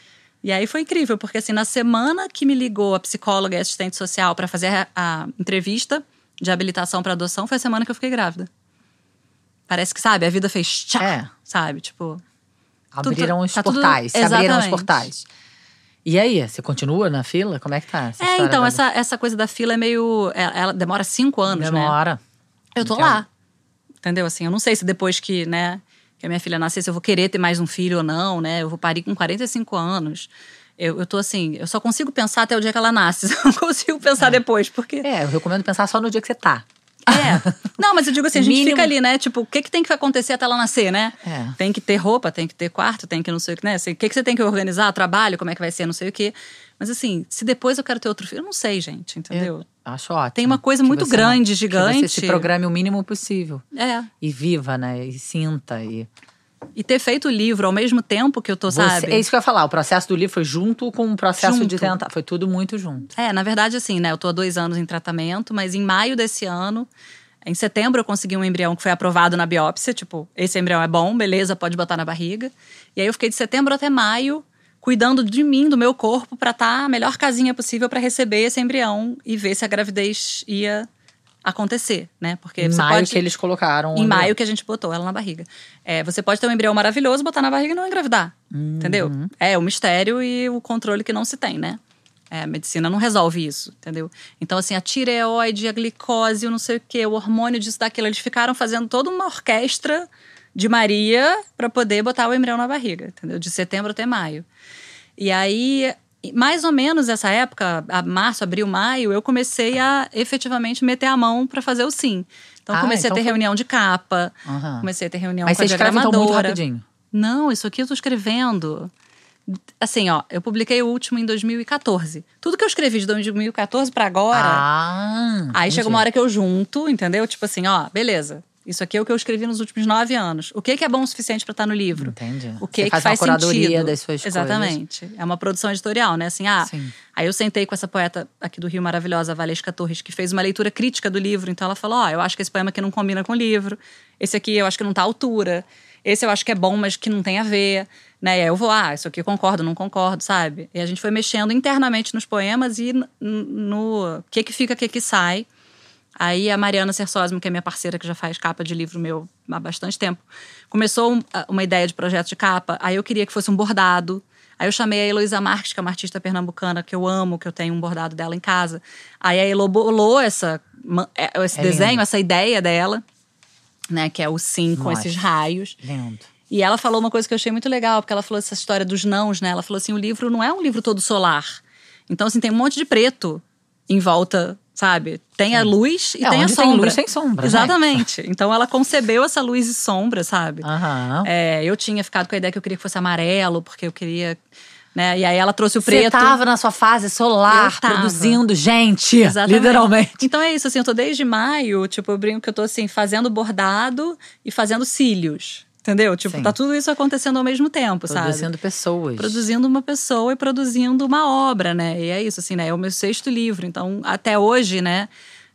E aí foi incrível, porque assim, na semana que me ligou a psicóloga e a assistente social para fazer a entrevista de habilitação para adoção, foi a semana que eu fiquei grávida. Parece que, sabe, a vida fez tchá, sabe? Tipo… Abriram os portais, se abriram os portais. E aí, você continua na fila? Como é que tá essa história? Então, essa coisa da fila é meio… Ela demora 5 anos, né? Demora. Eu tô lá. Entendeu? Assim, eu não sei se depois que, né, que a minha filha nascer, se eu vou querer ter mais um filho ou não, né? Eu vou parir com 45 anos. Eu tô assim, eu só consigo pensar até o dia que ela nasce. Eu não consigo pensar depois, porque… eu recomendo pensar só no dia que você tá. Não, mas eu digo assim, a gente fica ali, né? Tipo, o que tem que acontecer até ela nascer, né? Tem que ter roupa, tem que ter quarto, tem que não sei o que, né? Assim, o que você tem que organizar? Trabalho, como é que vai ser, não sei o quê. Mas assim, se depois eu quero ter outro filho, eu não sei, gente, entendeu? Acho ótimo. Tem uma coisa muito grande, gigante. Que você se programe o mínimo possível. E viva, né? E sinta. E ter feito o livro ao mesmo tempo que eu tô, sabe? É isso que eu ia falar. O processo do livro foi junto com o processo de tentar. Foi tudo muito junto. Na verdade, assim, né? Eu tô há 2 anos em tratamento, mas em maio desse ano, em setembro, eu consegui um embrião que foi aprovado na biópsia. Tipo, esse embrião é bom, beleza, pode botar na barriga. E aí eu fiquei de setembro até maio cuidando de mim, do meu corpo, pra estar a melhor casinha possível pra receber esse embrião e ver se a gravidez ia acontecer, né? Porque em maio que eles colocaram. Em maio que a gente botou ela na barriga. Você pode ter um embrião maravilhoso, botar na barriga e não engravidar. Entendeu? É o mistério e o controle que não se tem, né? A medicina não resolve isso, entendeu? Então, assim, a tireoide, a glicose, o não sei o quê, o hormônio disso, daquilo. Eles ficaram fazendo toda uma orquestra de Maria pra poder botar o embrião na barriga, entendeu? De setembro até maio. E aí, mais ou menos essa época, março, abril, maio, eu comecei a efetivamente meter a mão pra fazer o sim. Então, comecei a ter reunião de capa, comecei a ter reunião com a diagramadora. Mas você escreve então muito rapidinho? Não, isso aqui eu tô escrevendo. Assim, ó, eu publiquei o último em 2014. Tudo que eu escrevi de 2014 pra agora… aí chega uma hora que eu junto, entendeu? Tipo assim, ó, beleza. Isso aqui é o que eu escrevi nos últimos 9 anos. O que é bom o suficiente pra estar no livro? Entendi. O que faz uma curadoria sentido? Das suas Exatamente. coisas. É uma produção editorial, né? Assim, aí eu sentei com essa poeta aqui do Rio maravilhosa, Valesca Torres, que fez uma leitura crítica do livro. Então ela falou, eu acho que esse poema aqui não combina com o livro. Esse aqui eu acho que não tá à altura. Esse eu acho que é bom, mas que não tem a ver. Né? E aí eu vou, isso aqui eu concordo, não concordo, sabe? E a gente foi mexendo internamente nos poemas e no que fica, que sai. Aí a Mariana Sersósimo, que é minha parceira, que já faz capa de livro meu há bastante tempo, começou uma ideia de projeto de capa. Aí eu queria que fosse um bordado. Aí eu chamei a Heloísa Marques, que é uma artista pernambucana que eu amo, que eu tenho um bordado dela em casa. Aí a Elo bolou esse desenho, lindo. essa ideia dela, né? Que é o sim com Nossa. esses raios. Lindo. E ela falou uma coisa que eu achei muito legal, porque ela falou essa história dos nãos, né? Ela falou assim, o livro não é um livro todo solar. Então, assim, tem um monte de preto em volta, sabe? Tem a luz e tem a onde sombra. tem luz, tem sombra. Exatamente. Então, ela concebeu essa luz e sombra, sabe? Aham. Eu tinha ficado com a ideia que eu queria que fosse amarelo, porque eu queria… né? E aí ela trouxe o Você preto. tava na sua fase solar, Eu tava. produzindo gente, Exatamente. literalmente. Então é isso, assim, eu tô desde maio, tipo, eu brinco que eu tô assim, fazendo bordado e fazendo cílios. Entendeu? Tipo, Sim. tá tudo isso acontecendo ao mesmo tempo, sabe? Produzindo pessoas. Produzindo uma pessoa e produzindo uma obra, né? E é isso, assim, né? É o meu 6º livro. Então, até hoje, né?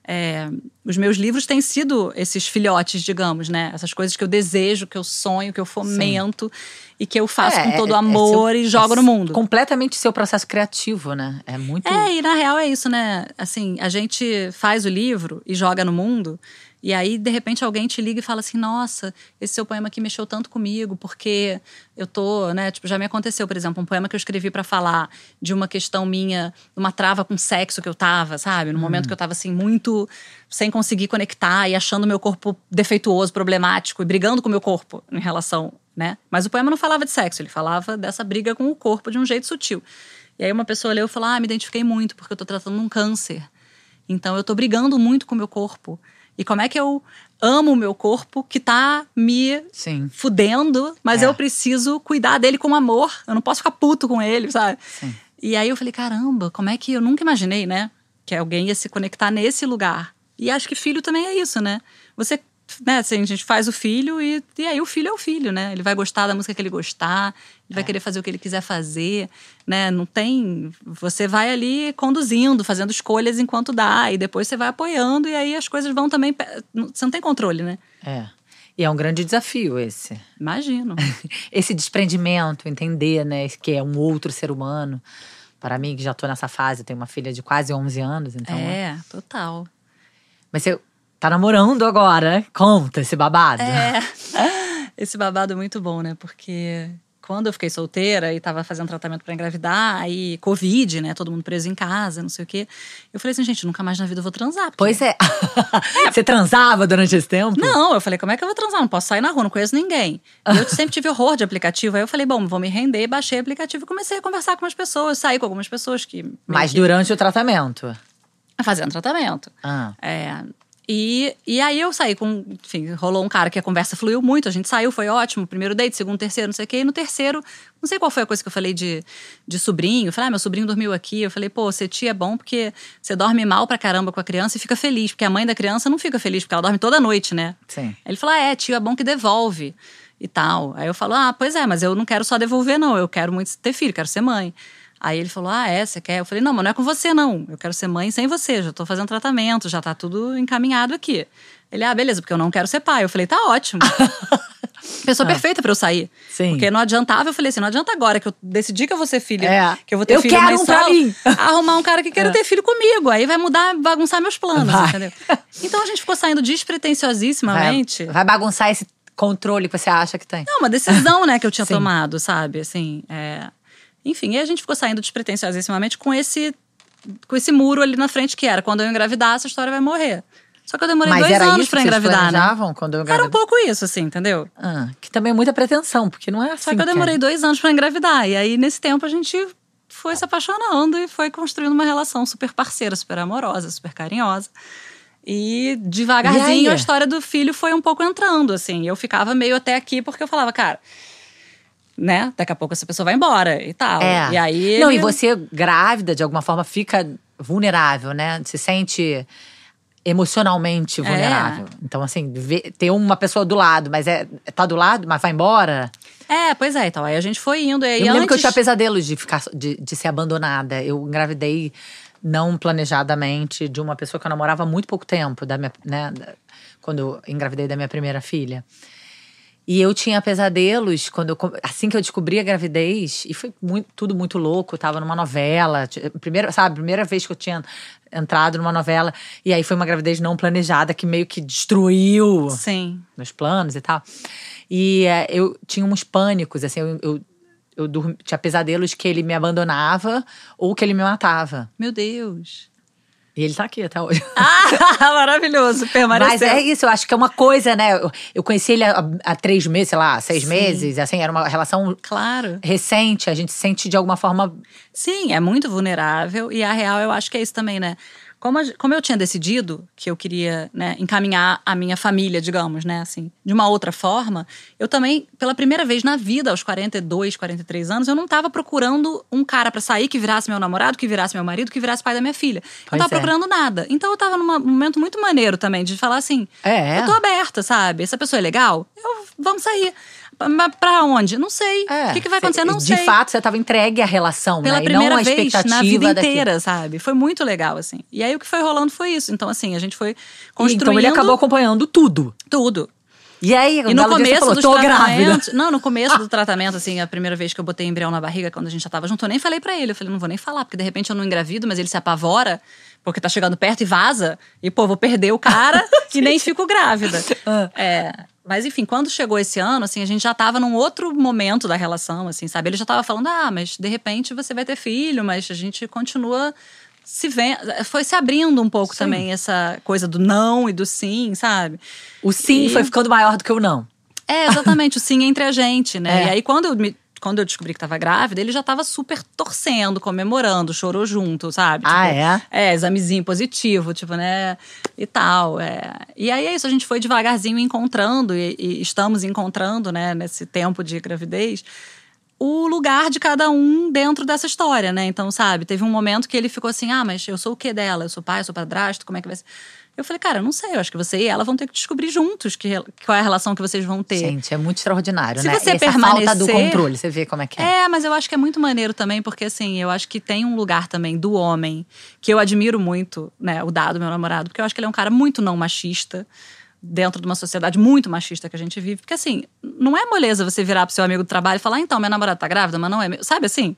Os meus livros têm sido esses filhotes, digamos, né? Essas coisas que eu desejo, que eu sonho, que eu fomento e que eu faço com todo amor e jogo no mundo. Completamente seu processo criativo, né? É muito… E na real é isso, né? Assim, a gente faz o livro e joga no mundo. E aí, de repente, alguém te liga e fala assim, nossa, esse seu poema aqui mexeu tanto comigo, porque eu tô, né, tipo, já me aconteceu, por exemplo, um poema que eu escrevi pra falar de uma questão minha, uma trava com sexo que eu tava, sabe? No momento que eu tava, assim, muito sem conseguir conectar e achando meu corpo defeituoso, problemático, e brigando com o meu corpo em relação, né? Mas o poema não falava de sexo, ele falava dessa briga com o corpo de um jeito sutil. E aí uma pessoa leu e falou, me identifiquei muito, porque eu tô tratando um câncer. Então eu tô brigando muito com o meu corpo. E como é que eu amo o meu corpo que tá me fudendo, mas eu preciso cuidar dele com amor. Eu não posso ficar puto com ele, sabe? Sim. E aí eu falei, caramba, como é que eu nunca imaginei, né? Que alguém ia se conectar nesse lugar. E acho que filho também é isso, né? Você, né, assim, a gente faz o filho e aí o filho é o filho, né? Ele vai gostar da música que ele gostar, ele vai querer fazer o que ele quiser fazer, né? Não tem… Você vai ali conduzindo, fazendo escolhas enquanto dá, e depois você vai apoiando, e aí as coisas vão também… Você não tem controle, né? E é um grande desafio esse. Imagino. Esse desprendimento, entender, né, que é um outro ser humano. Para mim, que já tô nessa fase, eu tenho uma filha de quase 11 anos, então… Total. Mas você tá namorando agora, né? Conta esse babado. Esse babado é muito bom, né? Porque quando eu fiquei solteira e tava fazendo tratamento pra engravidar, aí Covid, né? Todo mundo preso em casa, não sei o quê. Eu falei assim, gente, nunca mais na vida eu vou transar. Porque… Pois é. Você transava durante esse tempo? Não, eu falei, como é que eu vou transar? Não posso sair na rua, não conheço ninguém. E eu sempre tive horror de aplicativo. Aí eu falei, bom, vou me render, baixei o aplicativo e comecei a conversar com umas pessoas, sair com algumas pessoas que… Mas durante o tratamento? Fazendo tratamento. E aí eu saí com… Enfim, rolou um cara que a conversa fluiu muito. A gente saiu, foi ótimo. Primeiro date, segundo, terceiro, não sei o quê. E no terceiro, não sei qual foi a coisa que eu falei de sobrinho. Eu falei, meu sobrinho dormiu aqui. Eu falei, pô, ser tia é bom porque você dorme mal pra caramba com a criança e fica feliz. Porque a mãe da criança não fica feliz, porque ela dorme toda noite, né? Sim. Aí ele falou, tio é bom que devolve e tal. Aí eu falo, pois é, mas eu não quero só devolver, não. Eu quero muito ter filho, quero ser mãe. Aí ele falou, você quer? Eu falei, não, mas não é com você, não. Eu quero ser mãe sem você, já tô fazendo tratamento, já tá tudo encaminhado aqui. Ele, beleza, porque eu não quero ser pai. Eu falei, tá ótimo. Pessoa perfeita pra eu sair. Sim. Porque não adiantava, eu falei assim, não adianta agora que eu decidi que eu vou ser filha, que eu vou ter filho, quero pra mim. Arrumar um cara que queira ter filho comigo. Aí vai mudar, bagunçar meus planos, entendeu? Então a gente ficou saindo despretensiosissimamente. Vai bagunçar esse controle que você acha que tem. Não, uma decisão, né, que eu tinha tomado, sabe? Assim, Enfim, e a gente ficou saindo despretensiosissimamente com esse muro ali na frente, que era quando eu engravidar, essa história vai morrer. Só que eu demorei 2 anos pra engravidar, né? Quando eu engravidava? Era um pouco isso, assim, entendeu? Que também é muita pretensão, porque não é assim. Só que eu demorei 2 anos pra engravidar. E aí, nesse tempo, a gente foi se apaixonando e foi construindo uma relação super parceira, super amorosa, super carinhosa. E devagarzinho a história do filho foi um pouco entrando, assim. Eu ficava meio até aqui, porque eu falava, cara… né? Daqui a pouco essa pessoa vai embora e tal. E aí… Não, e você grávida, de alguma forma, fica vulnerável, né? Se sente emocionalmente vulnerável. Então, assim, ter uma pessoa do lado, mas tá do lado, mas vai embora… pois é, então. Aí a gente foi indo. Eu me lembro que eu tinha pesadelos de ser abandonada. Eu engravidei não planejadamente de uma pessoa que eu namorava há muito pouco tempo, quando eu engravidei da minha primeira filha. E eu tinha pesadelos assim que eu descobri a gravidez, e foi tudo muito louco. Eu tava numa novela, primeira vez que eu tinha entrado numa novela, e aí foi uma gravidez não planejada que meio que destruiu meus planos e tal. E eu tinha uns pânicos, assim, eu tinha pesadelos que ele me abandonava ou que ele me matava. Meu Deus. E ele tá aqui até hoje. Maravilhoso, permaneceu. Mas é isso, eu acho que é uma coisa, né? Eu conheci ele há 3 meses, sei lá, 6 meses. Assim, era uma relação recente. A gente se sente de alguma forma… Sim, é muito vulnerável. E a real, eu acho que é isso também, né? Como eu tinha decidido que eu queria, né, encaminhar a minha família, digamos, né, assim, de uma outra forma, eu também, pela primeira vez na vida, aos 42, 43 anos, eu não tava procurando um cara pra sair que virasse meu namorado, que virasse meu marido, que virasse pai da minha filha. Eu não tava procurando nada. Então eu tava num momento muito maneiro também, de falar assim, eu tô aberta, sabe? Essa pessoa é legal? Vamos sair. Mas pra onde? Não sei. O que vai acontecer? Não sei. De fato, você estava entregue à relação, pela né? primeira e não a vez expectativa na vida daquilo. inteira, sabe? Foi muito legal, assim. E aí o que foi rolando foi isso. Então, assim, a gente foi construindo… Então ele acabou acompanhando tudo. Tudo. E aí, no começo falou, dos tô grávida. Não, no começo do tratamento, assim, a primeira vez que eu botei embrião na barriga, quando a gente já tava junto, eu nem falei pra ele. Eu falei, não vou nem falar, porque de repente eu não engravido, mas ele se apavora, porque tá chegando perto e vaza. E, pô, vou perder o cara e nem fico grávida. Mas enfim, quando chegou esse ano, assim, a gente já tava num outro momento da relação, assim, sabe? Ele já tava falando, mas de repente você vai ter filho, mas a gente continua se vendo. Foi se abrindo um pouco também essa coisa do não e do sim, sabe? O sim foi ficando maior do que o não. Exatamente, o sim entre a gente, né? E aí quando eu descobri que tava grávida, ele já tava super torcendo, comemorando, chorou junto, sabe? Examezinho positivo, tipo, né? E tal. E aí é isso, a gente foi devagarzinho encontrando, e estamos encontrando, né, nesse tempo de gravidez, o lugar de cada um dentro dessa história, né? Então, sabe, teve um momento que ele ficou assim, mas eu sou o quê dela? Eu sou pai, eu sou padrasto, como é que vai ser? Eu falei, cara, eu não sei, eu acho que você e ela vão ter que descobrir juntos qual é a relação que vocês vão ter. Gente, é muito extraordinário, né? Se você essa permanecer… falta do controle, você vê como é que é. Mas eu acho que é muito maneiro também, porque assim, eu acho que tem um lugar também do homem, que eu admiro muito, né, o Dado, meu namorado, porque eu acho que ele é um cara muito não machista, dentro de uma sociedade muito machista que a gente vive. Porque assim, não é moleza você virar pro seu amigo do trabalho e falar, então, minha namorada tá grávida, mas não é… Sabe assim?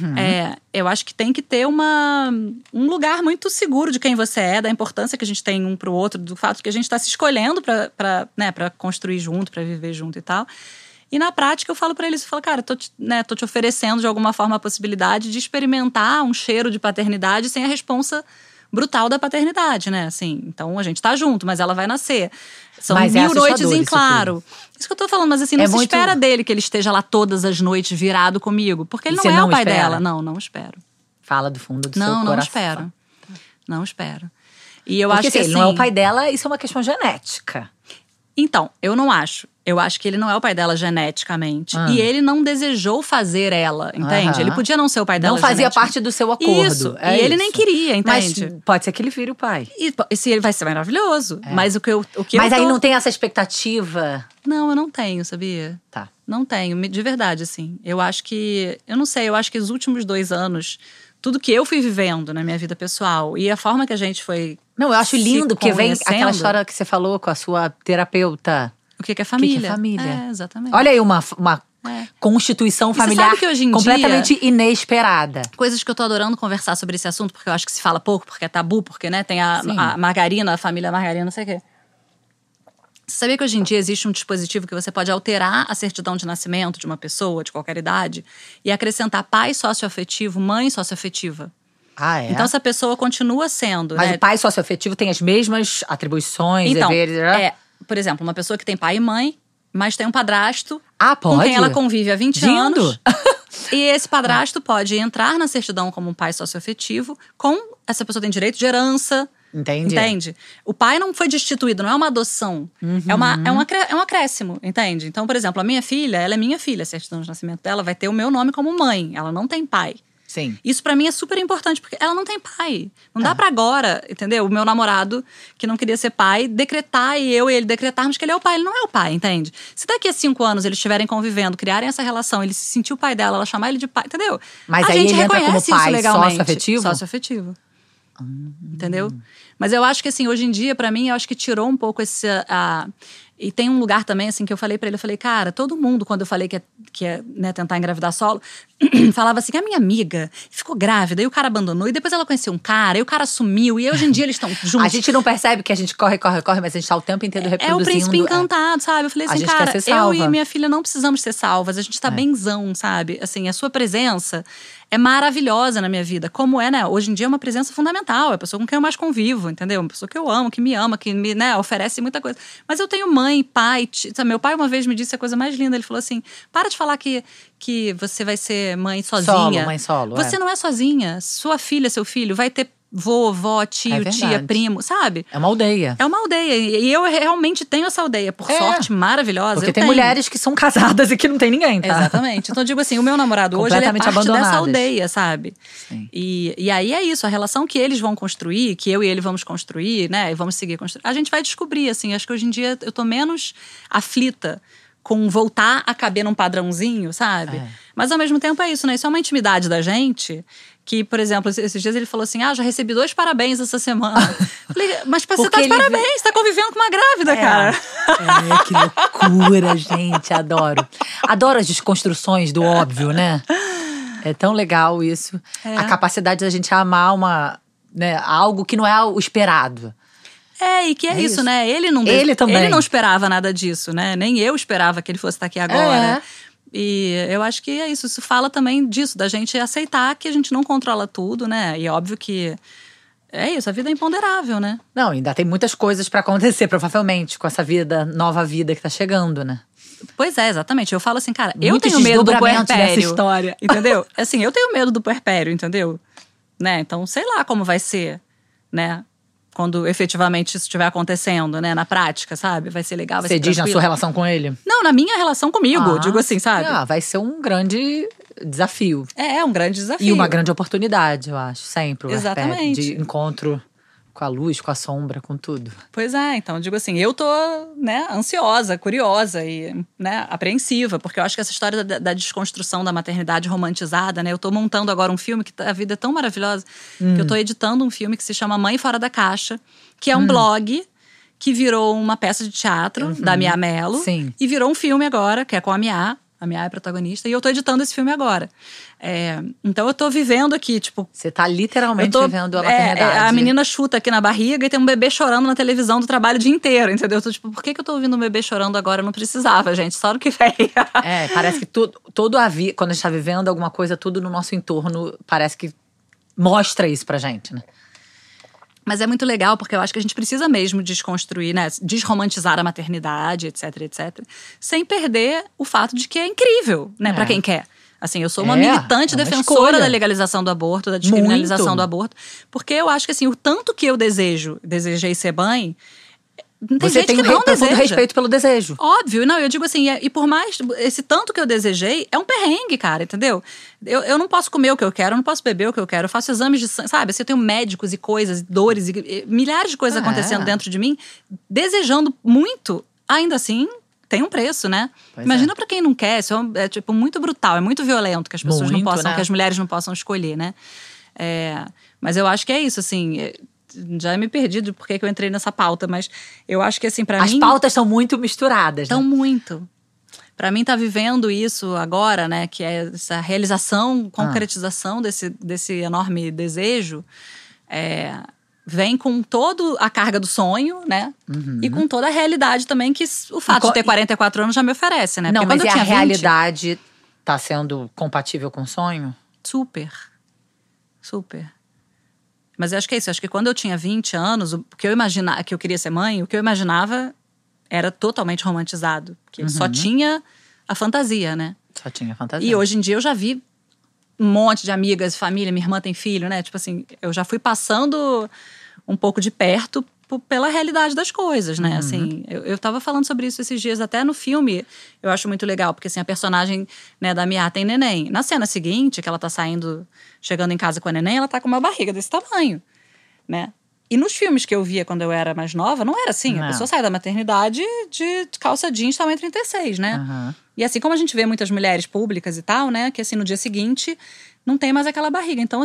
Eu acho que tem que ter um lugar muito seguro de quem você é, da importância que a gente tem um pro outro, do fato que a gente tá se escolhendo pra construir junto, pra viver junto e tal. E na prática eu falo pra eles, eu falo, cara, tô te oferecendo de alguma forma a possibilidade de experimentar um cheiro de paternidade sem a responsa brutal da paternidade, né? Assim, então a gente tá junto, mas ela vai nascer. São 1000 noites em claro. Isso que eu tô falando, mas assim, não se espera dele que ele esteja lá todas as noites virado comigo, porque ele não é o pai dela. Não espero. Fala do fundo do seu coração. Não espero. E eu acho que ele não é o pai dela, isso é uma questão genética. Então, eu não acho. Eu acho que ele não é o pai dela geneticamente. E ele não desejou fazer ela, entende? Ele podia não ser o pai dela geneticamente. Não fazia parte do seu acordo. Isso. E ele nem queria, entende? Mas pode ser que ele vire o pai. E se ele vai ser maravilhoso. Mas Mas aí não tem essa expectativa? Não, eu não tenho, sabia? Tá. Não tenho, de verdade, assim. Eu acho que… Eu não sei, eu acho que os últimos 2 anos… Tudo que eu fui vivendo na minha vida pessoal e a forma que a gente foi… Não, eu acho lindo, porque vem aquela história que você falou com a sua terapeuta. O que é família? O que é família? Exatamente. Olha aí uma constituição familiar sabe que hoje em completamente inesperada. Coisas que eu tô adorando conversar sobre esse assunto, porque eu acho que se fala pouco, porque é tabu, porque, né, tem a margarina, a família margarina, não sei o quê. Você sabia que hoje em dia existe um dispositivo que você pode alterar a certidão de nascimento de uma pessoa de qualquer idade e acrescentar pai socioafetivo, mãe socioafetiva? Então essa pessoa continua sendo… Mas o pai socioafetivo tem as mesmas atribuições, deveres… Por exemplo, uma pessoa que tem pai e mãe, mas tem um padrasto com quem ela convive há 20 anos. E esse padrasto pode entrar na certidão como um pai socioafetivo, essa pessoa tem direito de herança. Entende? O pai não foi destituído, não é uma adoção. É um acréscimo, entende? Então, por exemplo, a minha filha, ela é minha filha. A certidão de nascimento dela vai ter o meu nome como mãe. Ela não tem pai. Sim. Isso pra mim é super importante, porque ela não tem pai. Não dá pra agora, entendeu? O meu namorado, que não queria ser pai, decretar e eu e ele decretarmos que ele é o pai. Ele não é o pai, entende? Se daqui a 5 anos eles estiverem convivendo, criarem essa relação, ele se sentir o pai dela, ela chamar ele de pai, entendeu? Mas a aí gente ele entra como pai sócio-afetivo? Sócio-afetivo. Entendeu? Mas eu acho que assim, hoje em dia, pra mim, eu acho que tirou um pouco E tem um lugar também, assim, que eu falei pra ele, eu falei, cara, todo mundo, quando eu falei que ia né, tentar engravidar solo, falava assim, que a minha amiga ficou grávida, e o cara abandonou, e depois ela conheceu um cara, e o cara sumiu, e hoje em dia eles estão juntos. A gente não percebe que a gente corre, mas a gente tá o tempo inteiro reproduzindo. É o príncipe encantado, sabe? Eu falei assim, cara, eu e minha filha não precisamos ser salvas, a gente tá benzão, sabe? Assim, a sua presença é maravilhosa na minha vida. Como é, né? Hoje em dia é uma presença fundamental. É a pessoa com quem eu mais convivo, entendeu? Uma pessoa que eu amo, que me ama, que me né, oferece muita coisa. Mas eu tenho mãe, pai… Sabe? Meu pai uma vez me disse a coisa mais linda. Ele falou assim, para de falar que você vai ser mãe sozinha. Mãe solo. Você não é sozinha. Sua filha, seu filho vai ter vovó, tio, tia, primo, sabe? É uma aldeia. É uma aldeia. E eu realmente tenho essa aldeia. Por sorte, maravilhosa. Porque tem mulheres que são casadas e que não tem ninguém, tá? Exatamente. Então, eu digo assim, o meu namorado hoje, ele é parte dessa aldeia, sabe? Sim. E aí é isso, a relação que eles vão construir, que eu e ele vamos construir, né? E vamos seguir construindo. A gente vai descobrir, assim. Acho que hoje em dia eu tô menos aflita com voltar a caber num padrãozinho, sabe? Mas ao mesmo tempo é isso, né? Isso é uma intimidade da gente… Que, por exemplo, esses dias ele falou assim, já recebi 2 parabéns essa semana. Falei, mas você tá de parabéns, você tá convivendo com uma grávida, cara. Que loucura, gente, adoro. Adoro as desconstruções do óbvio, né? É tão legal isso. A capacidade da gente amar algo que não é o esperado. E que é isso, né? Ele não esperava nada disso, né? Nem eu esperava que ele fosse estar aqui agora. E eu acho que é isso. Isso fala também disso, da gente aceitar que a gente não controla tudo, né? E óbvio que é isso, a vida é imponderável, né? Não, ainda tem muitas coisas pra acontecer, provavelmente, com essa nova vida que tá chegando, né? Pois é, exatamente. Eu falo assim, cara, eu tenho medo do puerpério. Dessa história. Entendeu? Assim, eu tenho medo do puerpério, entendeu? Né? Então, sei lá como vai ser, né? Quando efetivamente isso estiver acontecendo, né? Na prática, sabe? Vai ser legal, vai ser tranquilo. Você diz na sua relação com ele? Não, na minha relação comigo, digo assim, sabe? Vai ser um grande desafio. É um grande desafio. E uma grande oportunidade, eu acho, sempre. Exatamente. De encontro com a luz, com a sombra, com tudo. Pois é, então, digo assim, eu tô, né, ansiosa, curiosa e, né, apreensiva, porque eu acho que essa história da desconstrução da maternidade romantizada, né, eu tô montando agora um filme que a vida é tão maravilhosa, que eu tô editando um filme que se chama Mãe Fora da Caixa, que é um blog que virou uma peça de teatro da Mia Mello. Sim. E virou um filme agora, que é com a Mia é protagonista, e eu tô editando esse filme agora. Então eu tô vivendo aqui, tipo… Você tá literalmente vivendo a maternidade. A menina chuta aqui na barriga e tem um bebê chorando na televisão do trabalho o dia inteiro, entendeu? Eu tô tipo, por que eu tô ouvindo um bebê chorando agora? Eu não precisava, gente, só no que vem. Parece que quando a gente tá vivendo alguma coisa, tudo no nosso entorno parece que mostra isso pra gente, né? Mas é muito legal, porque eu acho que a gente precisa mesmo desconstruir, né? Desromantizar a maternidade, etc, etc. Sem perder o fato de que é incrível, né? Pra quem quer. Assim, eu sou uma militante defensora da legalização do aborto, da descriminalização do aborto. Porque eu acho que, assim, o tanto que eu desejei ser mãe… Tem Você gente tem que não deseja. respeito pelo desejo. Óbvio, não, eu digo assim, e por mais, esse tanto que eu desejei, é um perrengue, cara, entendeu? Eu não posso comer o que eu quero, eu não posso beber o que eu quero, eu faço exames de sangue, sabe? Assim, eu tenho médicos e coisas, e dores, e milhares de coisas acontecendo dentro de mim, desejando muito, ainda assim… Tem um preço, né? Imagina pra quem não quer, isso é tipo muito brutal, é muito violento que as pessoas não possam, né? Que as mulheres não possam escolher, né? Mas eu acho que é isso, assim… Já me perdi de por que eu entrei nessa pauta, mas eu acho que assim, pra mim… As pautas são muito misturadas, Estão né? muito. Pra mim, tá vivendo isso agora, né? Que é essa realização, concretização desse enorme desejo. Vem com toda a carga do sonho, né? E com toda a realidade também que o fato de ter 44 anos já me oferece, né? Não, porque mas quando eu tinha 20, realidade tá sendo compatível com o sonho? Super. Mas eu acho que é isso. Eu acho que quando eu tinha 20 anos, o que eu imaginava, que eu queria ser mãe, o que eu imaginava era totalmente romantizado. Porque só tinha a fantasia, né? Só tinha fantasia. E hoje em dia eu já vi um monte de amigas, família, minha irmã tem filho, né? Tipo assim, eu já fui passando um pouco de perto pela realidade das coisas, né? Assim, eu tava falando sobre isso esses dias, até no filme, eu acho muito legal, porque assim, a personagem, né, da Mia tem neném. Na cena seguinte, que ela tá chegando em casa com a neném, ela tá com uma barriga desse tamanho, né? E nos filmes que eu via quando eu era mais nova, não era assim. A pessoa sai da maternidade de calça jeans tamanho 36, né? E assim como a gente vê muitas mulheres públicas e tal, né? Que assim, no dia seguinte, não tem mais aquela barriga. Então assim,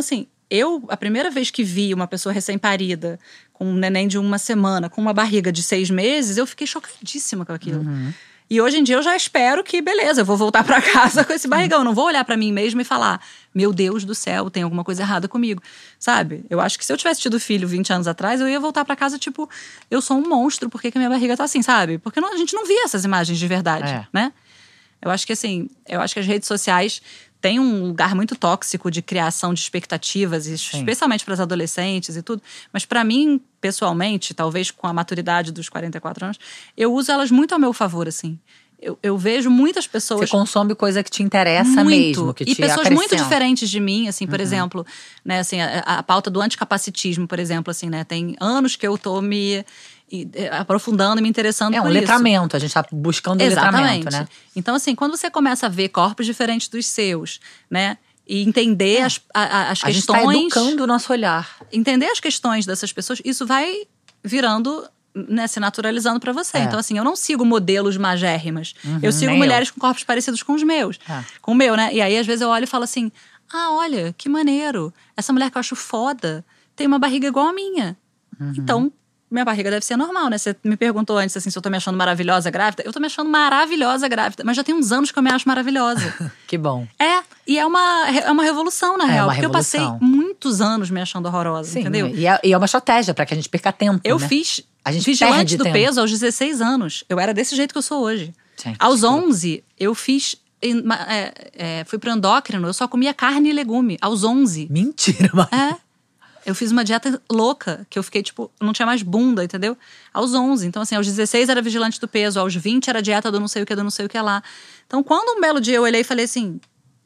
a primeira vez que vi uma pessoa recém-parida, com um neném de 1 semana, com uma barriga de 6 meses, eu fiquei chocadíssima com aquilo. E hoje em dia eu já espero que, beleza, eu vou voltar pra casa com esse barrigão. Eu não vou olhar pra mim mesma e falar, meu Deus do céu, tem alguma coisa errada comigo, sabe? Eu acho que se eu tivesse tido filho 20 anos atrás, eu ia voltar pra casa tipo, eu sou um monstro, por que a minha barriga tá assim, sabe? Porque a gente não via essas imagens de verdade, né? Eu acho que assim, as redes sociais têm um lugar muito tóxico de criação de expectativas, especialmente para os adolescentes e tudo. Mas para mim, pessoalmente, talvez com a maturidade dos 44 anos, eu uso elas muito a meu favor, assim. Eu vejo muitas pessoas... Você consome coisa que te interessa mesmo, que te acrescenta. E pessoas muito acrescenta. diferentes de mim, assim, por exemplo, né, assim, a pauta do anticapacitismo, por exemplo, assim, né, tem anos que eu tô me aprofundando e me interessando por isso. É um letramento, a gente tá buscando letramento, né? Então, assim, quando você começa a ver corpos diferentes dos seus, né, e entender as questões... A gente tá educando o nosso olhar. Entender as questões dessas pessoas, isso vai virando... né, se naturalizando pra você. Então, assim, eu não sigo modelos magérrimas. Eu sigo mulheres com corpos parecidos com os meus. Com o meu, né? E aí, às vezes, eu olho e falo assim, olha, que maneiro. Essa mulher que eu acho foda tem uma barriga igual a minha. Então, minha barriga deve ser normal, né? Você me perguntou antes, assim, se eu tô me achando maravilhosa grávida. Eu tô me achando maravilhosa grávida. Mas já tem uns anos que eu me acho maravilhosa. Que bom. E é uma revolução, na real. Porque revolução. eu passei muitos anos me achando horrorosa, entendeu? E é uma estratégia pra que a gente perca tempo, Eu né? fiz A gente vigilante do perde peso aos 16 anos. Eu era desse jeito que eu sou hoje. Gente, aos 11, eu fiz... fui pro endócrino, eu só comia carne e legume. Aos 11. Mentira, mas... Eu fiz uma dieta louca, que eu fiquei, tipo... Não tinha mais bunda, entendeu? Aos 11. Então, assim, aos 16 era vigilante do peso. Aos 20 era dieta do não sei o que, do não sei o que lá. Então, quando um belo dia eu olhei e falei assim...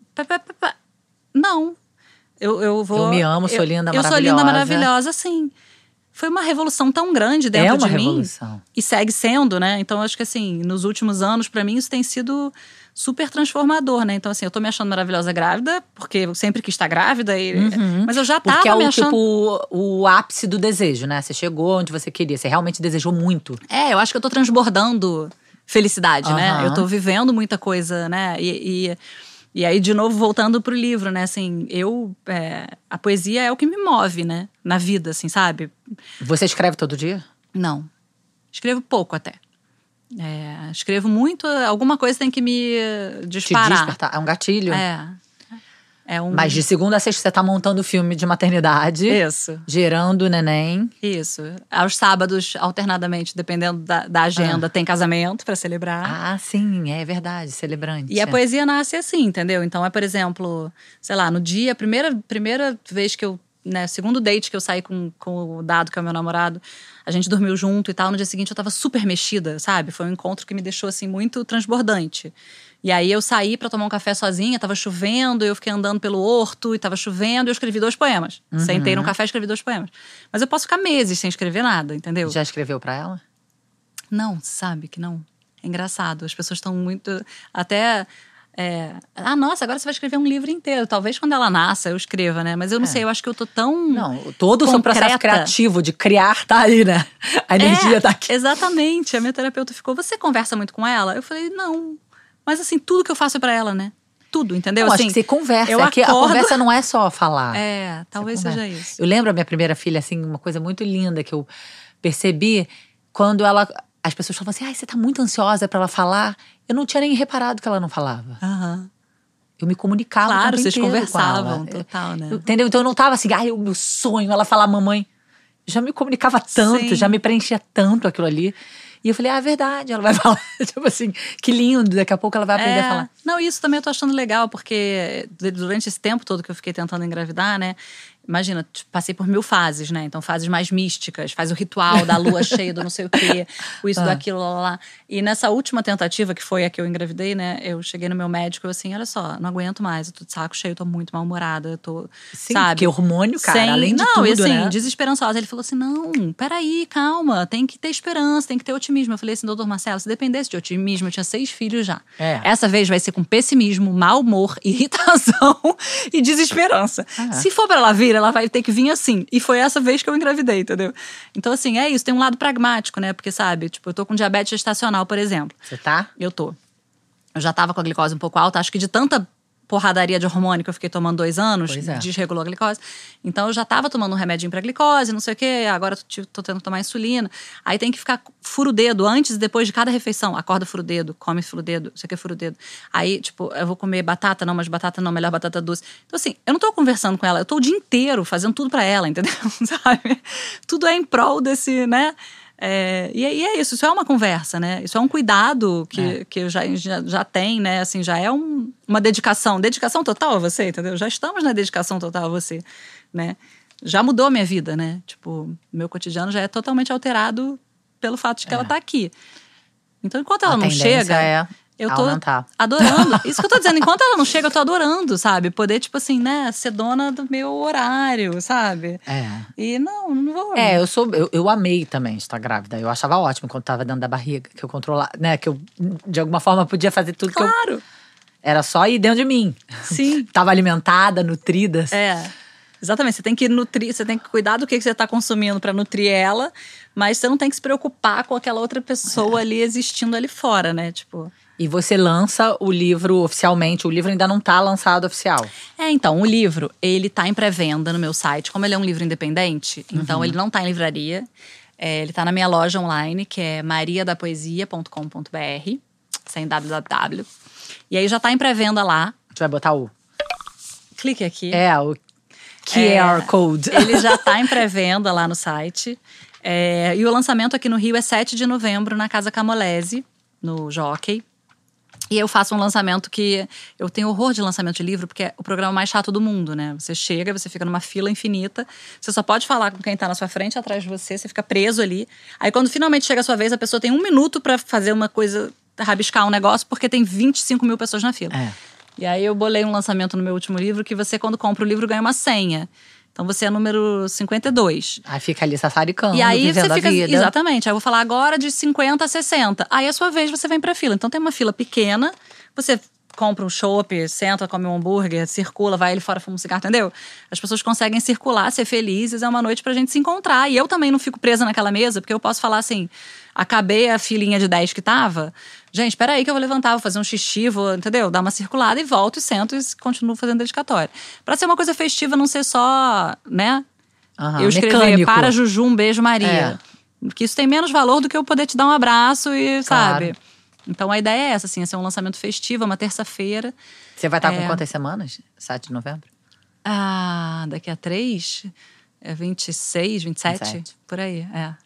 Não. Eu vou... Eu me amo, sou linda, maravilhosa. Eu sou linda, maravilhosa, sim. Foi uma revolução tão grande dentro de mim. É uma revolução. E segue sendo, né? Então, acho que assim, nos últimos anos, pra mim, isso tem sido super transformador, né? Então, assim, eu tô me achando maravilhosa grávida, porque eu sempre quis estar grávida. Mas eu já tava me achando... Porque é tipo o ápice do desejo, né? Você chegou onde você queria, você realmente desejou muito. Eu acho que eu tô transbordando felicidade, né? Eu tô vivendo muita coisa, né? E aí, de novo, voltando pro livro, né? Assim, a poesia é o que me move, né? Na vida, assim, sabe? Você escreve todo dia? Não. Escrevo pouco até. Escrevo muito, alguma coisa tem que me disparar. Te despertar. É um gatilho? Mas de segunda a sexta você tá montando filme de maternidade. Isso. Gerando neném. Isso. Aos sábados, alternadamente, dependendo da agenda, tem casamento pra celebrar. Sim, é verdade, celebrante. E a poesia nasce assim, entendeu? Então por exemplo, sei lá, no dia, primeira vez que eu, né, segundo date que eu saí com o Dado, que é o meu namorado, a gente dormiu junto e tal, no dia seguinte eu tava super mexida, sabe? Foi um encontro que me deixou, assim, muito transbordante. E aí eu saí pra tomar um café sozinha, tava chovendo, eu fiquei andando pelo horto e tava chovendo, e eu escrevi 2 poemas. Sentei num café e escrevi 2 poemas. Mas eu posso ficar meses sem escrever nada, entendeu? Já escreveu pra ela? Não, sabe que não. É engraçado, as pessoas estão muito... Até... nossa, agora você vai escrever um livro inteiro. Talvez quando ela nasça eu escreva, né? Mas eu não sei, eu acho que eu tô tão... Não, todo o seu processo criativo de criar tá aí, né? A energia tá aqui. Exatamente. A minha terapeuta ficou, você conversa muito com ela? Eu falei, não. Mas assim, tudo que eu faço é pra ela, né? Tudo, entendeu? Não, assim, acho que você conversa. A conversa não é só falar. Talvez seja isso. Eu lembro a minha primeira filha, assim, uma coisa muito linda que eu percebi quando as pessoas falavam assim, você tá muito ansiosa pra ela falar. Eu não tinha nem reparado que ela não falava. Eu me comunicava claro, vocês conversavam, com ela. Total, né? Entendeu? Então eu não tava assim, o meu sonho, ela falar mamãe. Já me comunicava tanto, já me preenchia tanto aquilo ali. E eu falei, é verdade, ela vai falar. Tipo assim, que lindo, daqui a pouco ela vai aprender a falar. Não, isso também eu tô achando legal, porque durante esse tempo todo que eu fiquei tentando engravidar, né? Imagina, passei por 1000 fases, né? Então, fases mais místicas, faz o ritual da lua cheia, do não sei o quê, o isso, do aquilo, lá. E nessa última tentativa, que foi a que eu engravidei, né? Eu cheguei no meu médico e eu assim, olha só, não aguento mais, eu tô de saco cheio, eu tô muito mal-humorada, eu tô, sim, sabe? Porque hormônio, cara, além de tudo, e assim, né? desesperançosa. Ele falou assim, não, peraí, calma, tem que ter esperança, tem que ter otimismo. Eu falei assim, doutor Marcelo, se dependesse de otimismo, eu tinha 6 filhos já. Essa vez vai ser com pessimismo, mau humor, irritação e desesperança. Se for pra ela vir, ela vai ter que vir assim. E foi essa vez que eu engravidei, entendeu? Então, assim, é isso. Tem um lado pragmático, né? Porque, sabe, tipo, eu tô com diabetes gestacional, por exemplo. Você tá? Eu tô. Eu já tava com a glicose um pouco alta. Acho que de tanta porradaria de hormônio que eu fiquei tomando 2 anos, Pois é. desregulou a glicose. Então eu já tava tomando um remedinho pra glicose, não sei o quê, agora tô tendo que tomar insulina. Aí tem que ficar furo o dedo antes e depois de cada refeição. Acorda, fura o dedo, come, fura o dedo, não sei o que, fura o dedo. Aí, tipo, eu vou comer batata, não, mas batata não, melhor batata doce. Então, assim, eu não tô conversando com ela, eu tô o dia inteiro fazendo tudo pra ela, entendeu? Sabe? Tudo é em prol desse, né? E é isso é uma conversa, né? Isso é um cuidado que eu já tem, né? Assim, já é uma dedicação total a você, entendeu? Já estamos na dedicação total a você, né? Já mudou a minha vida, né? Tipo, meu cotidiano já é totalmente alterado pelo fato de que ela tá aqui. Então, enquanto ela A não tendência chega, eu tô aumentar. adorando. Isso que eu tô dizendo, enquanto ela não chega, eu tô adorando, sabe? Poder, tipo assim, né? Ser dona do meu horário, sabe? E não vou. Eu amei também estar grávida. Eu achava ótimo quando tava dentro da barriga, que eu controlava, né? Que eu, de alguma forma, podia fazer tudo que eu… Claro. Era só ir dentro de mim. Sim. Tava alimentada, nutrida. Exatamente, você tem que nutrir, você tem que cuidar do que você está consumindo para nutrir ela, mas você não tem que se preocupar com aquela outra pessoa ali existindo ali fora, né? Tipo. E você lança o livro oficialmente, o livro ainda não tá lançado oficial. Então, o livro, ele tá em pré-venda no meu site, como ele é um livro independente, então ele não tá em livraria, ele tá na minha loja online, que é mariadapoesia.com.br, sem www, e aí já tá em pré-venda lá. A gente vai botar o… Clique aqui. O QR Code. Ele já tá em pré-venda lá no site. E o lançamento aqui no Rio é 7 de novembro, na Casa Camolese, no Jockey. E eu faço um lançamento que… Eu tenho horror de lançamento de livro, porque é o programa mais chato do mundo, né? Você chega, você fica numa fila infinita. Você só pode falar com quem tá na sua frente, atrás de você. Você fica preso ali. Aí quando finalmente chega a sua vez, a pessoa tem 1 minuto pra fazer uma coisa… Rabiscar um negócio, porque tem 25 mil pessoas na fila. E aí eu bolei um lançamento no meu último livro, que você, quando compra o livro, ganha uma senha. Então você é número 52. Aí fica ali sassaricando, e aí vivendo você fica, a vida. exatamente. Aí eu vou falar agora de 50 a 60. Aí a sua vez você vem pra fila. Então tem uma fila pequena, você compra um chopp, senta, come um hambúrguer, circula, vai ali fora, fuma um cigarro, entendeu? As pessoas conseguem circular, ser felizes, é uma noite pra gente se encontrar. E eu também não fico presa naquela mesa, porque eu posso falar assim, acabei a filinha de 10 que tava, gente, peraí que eu vou levantar, vou fazer um xixi, vou, entendeu? Dar uma circulada e volto e sento e continuo fazendo dedicatória. Pra ser uma coisa festiva, não ser só, né? Eu escrever, mecânico. para Juju, um beijo Maria. Porque isso tem menos valor do que eu poder te dar um abraço e, sabe? Então a ideia é essa, assim, é ser um lançamento festivo, uma terça-feira. Você vai estar com quantas semanas? 7 de novembro? Daqui a 3? 26, 27? Por aí,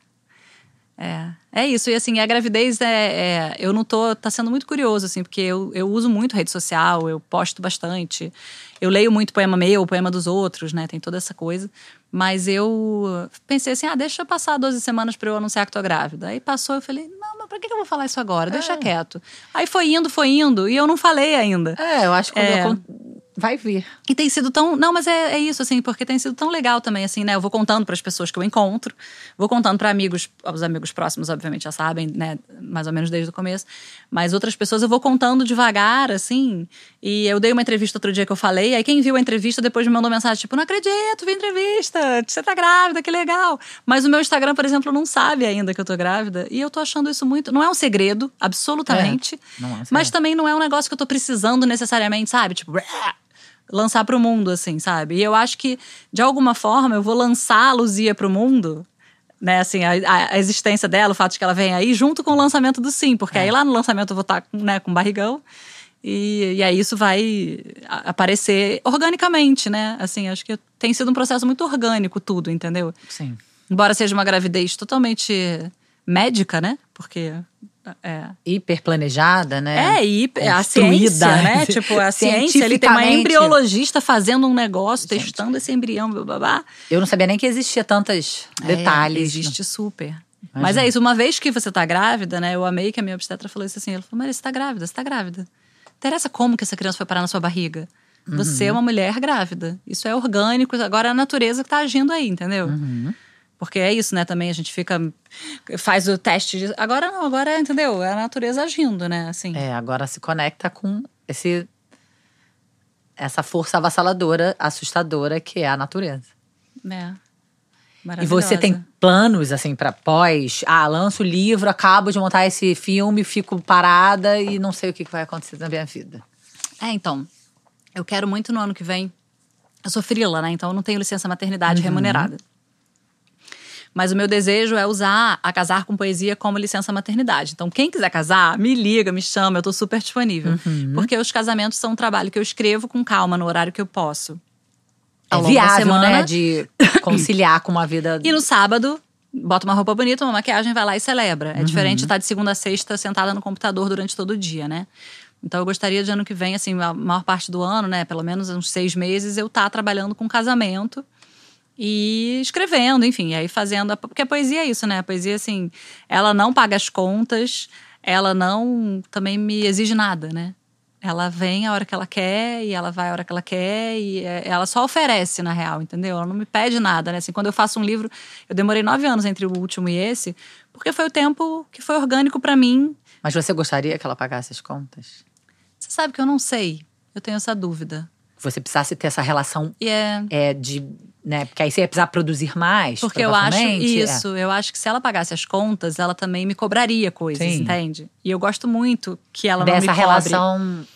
É isso, e assim, a gravidez eu não tá sendo muito curioso, assim, porque eu uso muito rede social, eu posto bastante, eu leio muito poema meu, poema dos outros, né, tem toda essa coisa, mas eu pensei assim, deixa eu passar 12 semanas pra eu anunciar que tô grávida. Aí passou, eu falei, não, mas pra que eu vou falar isso agora? Deixa quieto. Aí foi indo, e eu não falei ainda. Eu acho que vai vir. E tem sido tão… Não, mas é isso, assim, porque tem sido tão legal também, assim, né? Eu vou contando para as pessoas que eu encontro, vou contando para amigos, os amigos próximos, obviamente, já sabem, né? Mais ou menos desde o começo. Mas outras pessoas eu vou contando devagar, assim. E eu dei uma entrevista outro dia que eu falei, aí quem viu a entrevista depois me mandou mensagem, tipo, não acredito, vi a entrevista, você tá grávida, que legal. Mas o meu Instagram, por exemplo, não sabe ainda que eu tô grávida. E eu tô achando isso muito… Não é um segredo, absolutamente. Não é um segredo. Mas também não é um negócio que eu tô precisando necessariamente, sabe? Tipo… lançar pro mundo, assim, sabe? E eu acho que, de alguma forma, eu vou lançar a Luzia pro mundo, né? Assim, a existência dela, o fato de que ela vem aí, junto com o lançamento do Sim. Porque aí lá no lançamento eu vou estar, né, com barrigão. E aí isso vai aparecer organicamente, né? Assim, acho que tem sido um processo muito orgânico tudo, entendeu? Sim. Embora seja uma gravidez totalmente médica, né? Porque… hiper planejada, né? A ciência, né? Tipo, a ciência, ele tem uma embriologista fazendo um negócio, testando esse embrião, blá, blá, blá. Eu não sabia nem que existia tantos detalhes. Existe super. Mas é isso, uma vez que você tá grávida, né? Eu amei que a minha obstetra falou isso assim, ela falou, Maria, você tá grávida. Interessa como que essa criança foi parar na sua barriga. Você é uma mulher grávida. Isso é orgânico, agora é a natureza que tá agindo aí, entendeu? Porque é isso, né, também a gente faz o teste de… Agora não, agora, entendeu? É a natureza agindo, né, assim. Agora se conecta com essa força avassaladora, assustadora, que é a natureza. Maravilhosa. E você tem planos, assim, pra pós… lanço o livro, acabo de montar esse filme, fico parada e não sei o que vai acontecer na minha vida. Então… Eu quero muito no ano que vem. Eu sou freela, né? Então eu não tenho licença maternidade remunerada. Mas o meu desejo é usar a Casar com Poesia como licença maternidade. Então, quem quiser casar, me liga, me chama, eu tô super disponível. Porque os casamentos são um trabalho que eu escrevo com calma, no horário que eu posso. É viável, né? De conciliar com uma vida… E no sábado, bota uma roupa bonita, uma maquiagem, vai lá e celebra. É diferente de estar de segunda a sexta sentada no computador durante todo o dia, né? Então, eu gostaria de ano que vem, assim, a maior parte do ano, né? Pelo menos uns 6 meses, eu estar trabalhando com casamento. E escrevendo, enfim, aí fazendo… Porque a poesia é isso, né? A poesia, assim, ela não paga as contas, ela não também me exige nada, né? Ela vem a hora que ela quer e ela vai a hora que ela quer e ela só oferece, na real, entendeu? Ela não me pede nada, né? Assim, quando eu faço um livro… Eu demorei 9 anos entre o último e esse, porque foi o tempo que foi orgânico pra mim. Mas você gostaria que ela pagasse as contas? Você sabe que eu não sei. Eu tenho essa dúvida. Você precisasse ter essa relação E de… Né? Porque aí você ia precisar produzir mais, porque eu acho provavelmente. eu acho que se ela pagasse as contas, ela também me cobraria coisas, entende? E eu gosto muito que ela não me cobre. Dessa relação…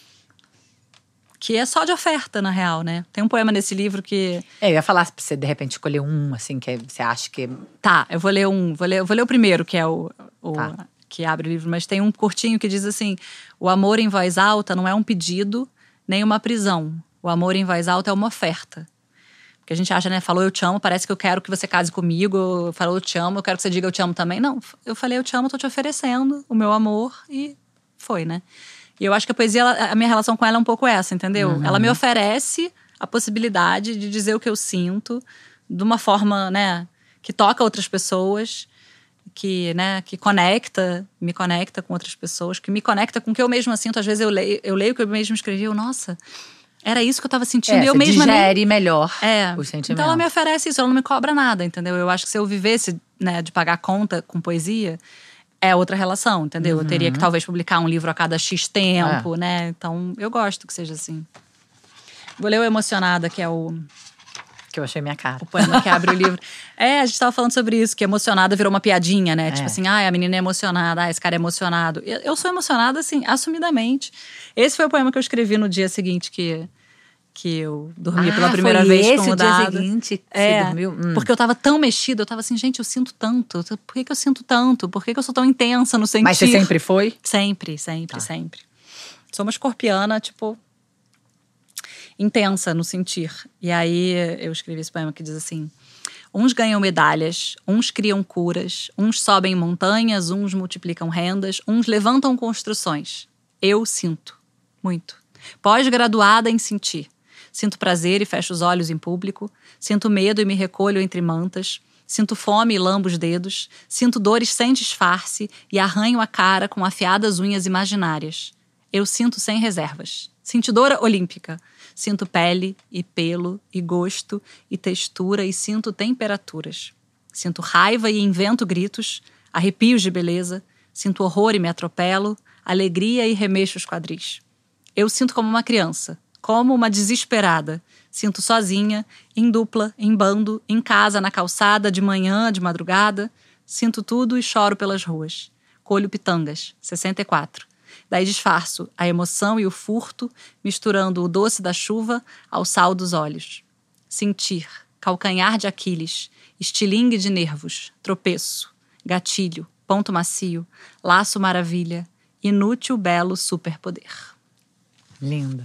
Que é só de oferta, na real, né? Tem um poema nesse livro que… Eu ia falar pra você, de repente, escolher um, assim, que você acha que… Tá, eu vou ler um… Vou ler o primeiro, que é o Tá. que abre o livro. Mas tem um curtinho que diz assim: o amor em voz alta não é um pedido, nem uma prisão. O amor em voz alta é uma oferta. Porque a gente acha, né? Falou eu te amo, parece que eu quero que você case comigo. Falou eu te amo, eu quero que você diga eu te amo também. Não, eu falei eu te amo, tô te oferecendo o meu amor e foi, né? E eu acho que a poesia, a minha relação com ela é um pouco essa, entendeu? Ela me oferece a possibilidade de dizer o que eu sinto de uma forma, né, que toca outras pessoas, que, né, que me conecta com outras pessoas, que me conecta com o que eu mesma sinto. Às vezes eu leio o que eu mesma escrevi, nossa, era isso que eu tava sentindo. E eu mesma digere melhor os sentimentos. Então ela me oferece isso, ela não me cobra nada, entendeu? Eu acho que se eu vivesse, né, de pagar conta com poesia, é outra relação, entendeu? Eu teria que talvez publicar um livro a cada X tempo, né? Então eu gosto que seja assim. Vou ler o Emocionada, que é o Que eu achei minha cara. o poema que abre o livro. A gente tava falando sobre isso, que emocionada virou uma piadinha, né? Tipo assim, a menina é emocionada, esse cara é emocionado. Eu sou emocionada, assim, assumidamente. Esse foi o poema que eu escrevi no dia seguinte que eu dormi pela primeira vez com o Dado. Esse dia seguinte que você dormiu? Porque eu tava tão mexida, eu tava assim, gente, eu sinto tanto. Por que eu sinto tanto? Por que eu sou tão intensa no sentir? Mas você sempre foi? Sempre. Sou uma escorpiana, tipo, intensa no sentir. E aí eu escrevi esse poema que diz assim: uns ganham medalhas, uns criam curas, uns sobem montanhas, uns multiplicam rendas, uns levantam construções. Eu sinto, muito. Pós-graduada em sentir. Sinto prazer e fecho os olhos em público. Sinto medo e me recolho entre mantas. Sinto fome e lambo os dedos. Sinto dores sem disfarce e arranho a cara com afiadas unhas imaginárias. Eu sinto sem reservas. Sentidora olímpica. Sinto pele e pelo e gosto e textura e sinto temperaturas. Sinto raiva e invento gritos, arrepios de beleza. Sinto horror e me atropelo, alegria e remexo os quadris. Eu sinto como uma criança, como uma desesperada. Sinto sozinha, em dupla, em bando, em casa, na calçada, de manhã, de madrugada. Sinto tudo e choro pelas ruas. Colho pitangas, 64. Daí disfarço a emoção e o furto, misturando o doce da chuva ao sal dos olhos. Sentir, calcanhar de Aquiles, estilingue de nervos, tropeço, gatilho, ponto macio, laço maravilha, inútil, belo, superpoder. Linda.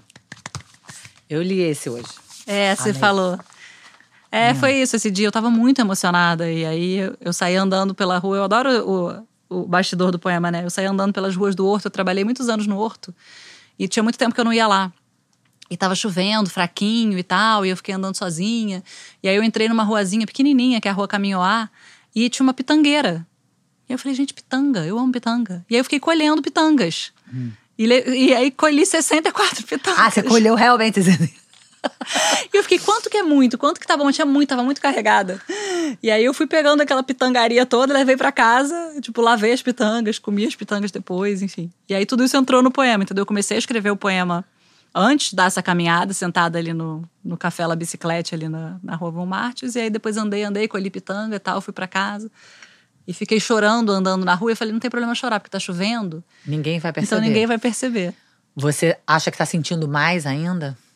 Eu li esse hoje. Você falou. Foi isso, esse dia eu tava muito emocionada. E aí eu saí andando pela rua. Eu adoro o bastidor do poema, né? Eu saí andando pelas ruas do Horto. Eu trabalhei muitos anos no Horto. E tinha muito tempo que eu não ia lá. E tava chovendo, fraquinho e tal. E eu fiquei andando sozinha. E aí eu entrei numa ruazinha pequenininha, que é a Rua Caminhoá. E tinha uma pitangueira. E eu falei, gente, pitanga, eu amo pitanga. E aí eu fiquei colhendo pitangas. E aí colhi 64 pitangas. Você colheu realmente. E eu fiquei, quanto que é muito? Quanto que tá bom? Tinha muito, tava muito carregada. E aí eu fui pegando aquela pitangaria toda, levei pra casa, tipo, lavei as pitangas, comi as pitangas depois, enfim. E aí tudo isso entrou no poema, entendeu? Eu comecei a escrever o poema antes dessa caminhada, sentada ali no Café La Biciclete, ali na Rua Von Martins. E aí depois andei, colhi pitanga e tal, fui pra casa. E fiquei chorando, andando na rua. E falei, não tem problema chorar, porque tá chovendo. Ninguém vai perceber. Então ninguém vai perceber. Você acha que tá sentindo mais ainda?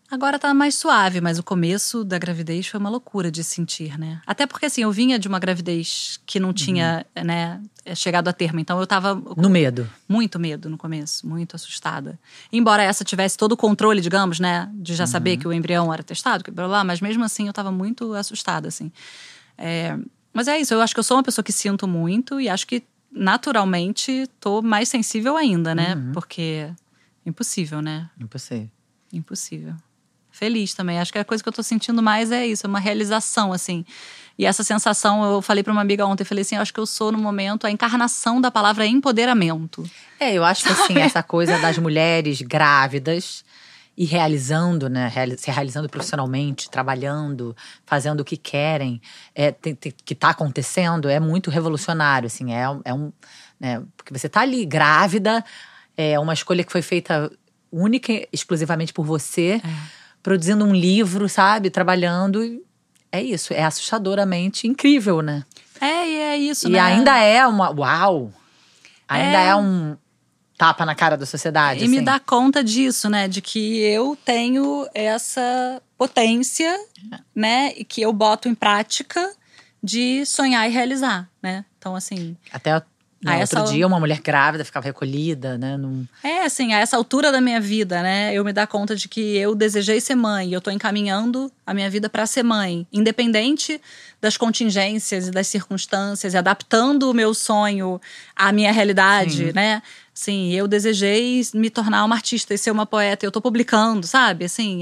Agora tá mais suave, mas o começo da gravidez foi uma loucura de sentir, né? Até porque, assim, eu vinha de uma gravidez que não tinha, né, chegado a termo. Então, eu tava… No medo. Muito medo no começo, muito assustada. Embora essa tivesse todo o controle, digamos, né? De já saber que o embrião era testado, que blá, blá, mas mesmo assim eu tava muito assustada, assim. Mas é isso, eu acho que eu sou uma pessoa que sinto muito e acho que naturalmente tô mais sensível ainda, né? Porque impossível, né? Impossível. Feliz também. Acho que a coisa que eu tô sentindo mais é isso, é uma realização, assim. E essa sensação, eu falei pra uma amiga ontem, falei assim, eu acho que eu sou, no momento, a encarnação da palavra empoderamento. Eu acho que assim, essa coisa das mulheres grávidas e realizando, né? Se realizando profissionalmente, trabalhando, fazendo o que querem, que tá acontecendo, é muito revolucionário, assim. Né, porque você tá ali grávida, é uma escolha que foi feita única e exclusivamente por você, produzindo um livro, sabe? Trabalhando. É isso, é assustadoramente incrível, né? E é isso, e né? E ainda é uma… Uau! Ainda é um tapa na cara da sociedade. E assim. me dá conta disso, né? De que eu tenho essa potência, né? E que eu boto em prática de sonhar e realizar, né? Então, assim… Até outro dia, uma mulher grávida ficava recolhida, né? Assim, a essa altura da minha vida, né? Eu me dou conta de que eu desejei ser mãe. E eu tô encaminhando a minha vida pra ser mãe. Independente das contingências e das circunstâncias. E adaptando o meu sonho à minha realidade, né? Assim, eu desejei me tornar uma artista e ser uma poeta. Eu tô publicando, sabe? Assim,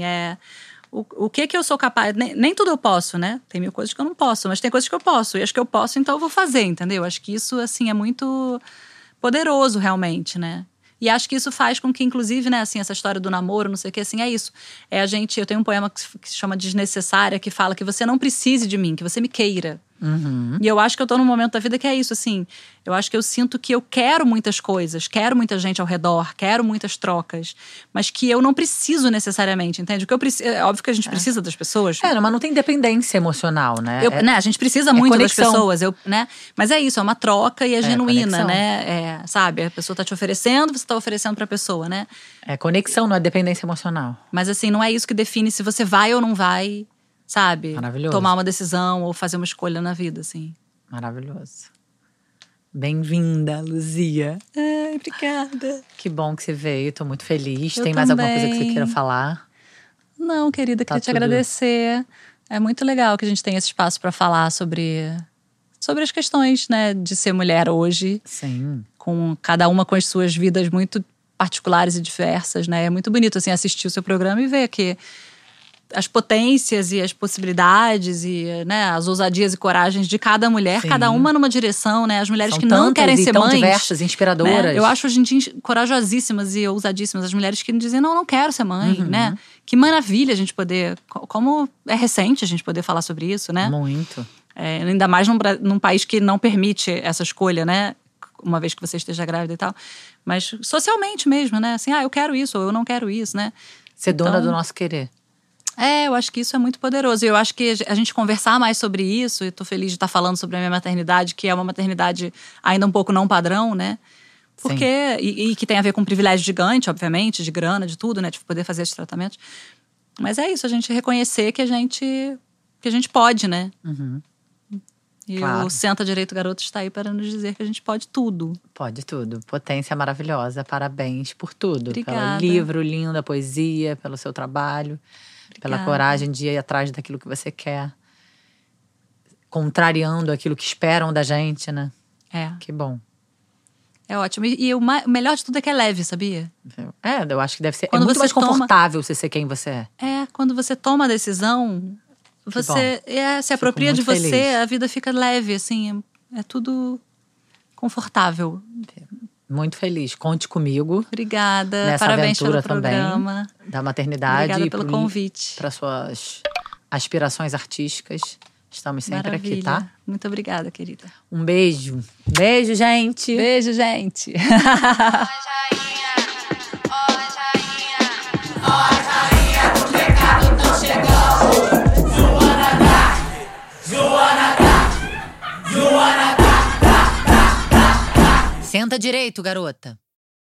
O que eu sou capaz… Nem tudo eu posso, né? Tem mil coisas que eu não posso, mas tem coisas que eu posso. E as que eu posso, então eu vou fazer, entendeu? Acho que isso, assim, é muito poderoso, realmente, né? E acho que isso faz com que, inclusive, né, assim, essa história do namoro, não sei o que, assim, é isso. Eu tenho um poema que se chama Desnecessária, que fala que você não precise de mim, que você me queira. E eu acho que eu tô num momento da vida que é isso, assim. Eu acho que eu sinto que eu quero muitas coisas, quero muita gente ao redor, quero muitas trocas, mas que eu não preciso necessariamente, entende? O que eu preciso, é óbvio que a gente precisa das pessoas. Mas não tem dependência emocional, né? A gente precisa muito conexão. das pessoas, né? Mas é isso, é uma troca e é genuína, conexão. né? Sabe, a pessoa tá te oferecendo, você tá oferecendo pra pessoa, né? É conexão, não é dependência emocional. Mas assim, não é isso que define se você vai ou não vai… Sabe? Maravilhoso. Tomar uma decisão ou fazer uma escolha na vida, assim. Maravilhoso. Bem-vinda, Luzia. Ai, obrigada. Que bom que você veio, tô muito feliz. Eu Tem mais alguma coisa que também. você queira falar? Não, querida, queria te agradecer. É muito legal que a gente tenha esse espaço para falar sobre as questões, né, de ser mulher hoje. Sim. Com cada uma com as suas vidas muito particulares e diversas, né? É muito bonito, assim, assistir o seu programa e ver que as potências e as possibilidades e, né, as ousadias e coragens de cada mulher, cada uma numa direção, né? As mulheres São que não querem ser mães, diversas, inspiradoras. Né? Eu acho hoje em dia corajosíssimas e ousadíssimas as mulheres que dizem, não quero ser mãe, né? Que maravilha a gente poder… Como é recente a gente poder falar sobre isso, né? Muito. Ainda mais num país que não permite essa escolha, né? Uma vez que você esteja grávida e tal. Mas socialmente mesmo, né? Assim, eu quero isso ou eu não quero isso, né? Ser dona do nosso querer. Eu acho que isso é muito poderoso. E eu acho que a gente conversar mais sobre isso, e tô feliz de estar falando sobre a minha maternidade, que é uma maternidade ainda um pouco não padrão, né? Porque… E que tem a ver com privilégio gigante, obviamente, de grana, de tudo, né? De poder fazer esses tratamentos. Mas é isso, a gente reconhecer que a gente pode, né? E o Senta Direito Garoto está aí para nos dizer que a gente pode tudo. Pode tudo. Potência maravilhosa. Parabéns por tudo. Obrigada. Pelo livro lindo, a poesia, pelo seu trabalho. Obrigada. Pela coragem de ir atrás daquilo que você quer. Contrariando aquilo que esperam da gente, né? Que bom. É ótimo. E o melhor de tudo é que é leve, sabia? Eu acho que deve ser… Quando é muito você mais confortável você ser quem você é. Quando você toma a decisão… Você se apropria de você, feliz. A vida fica leve, assim, é tudo confortável. Muito feliz. Conte comigo. Obrigada. Nessa Parabéns aventura pelo programa. Também, da maternidade. Obrigada pelo convite. Para suas aspirações artísticas. Estamos sempre Maravilha. Aqui, tá? Muito obrigada, querida. Um beijo. Beijo, gente. Beijo, gente. Senta direito, garota.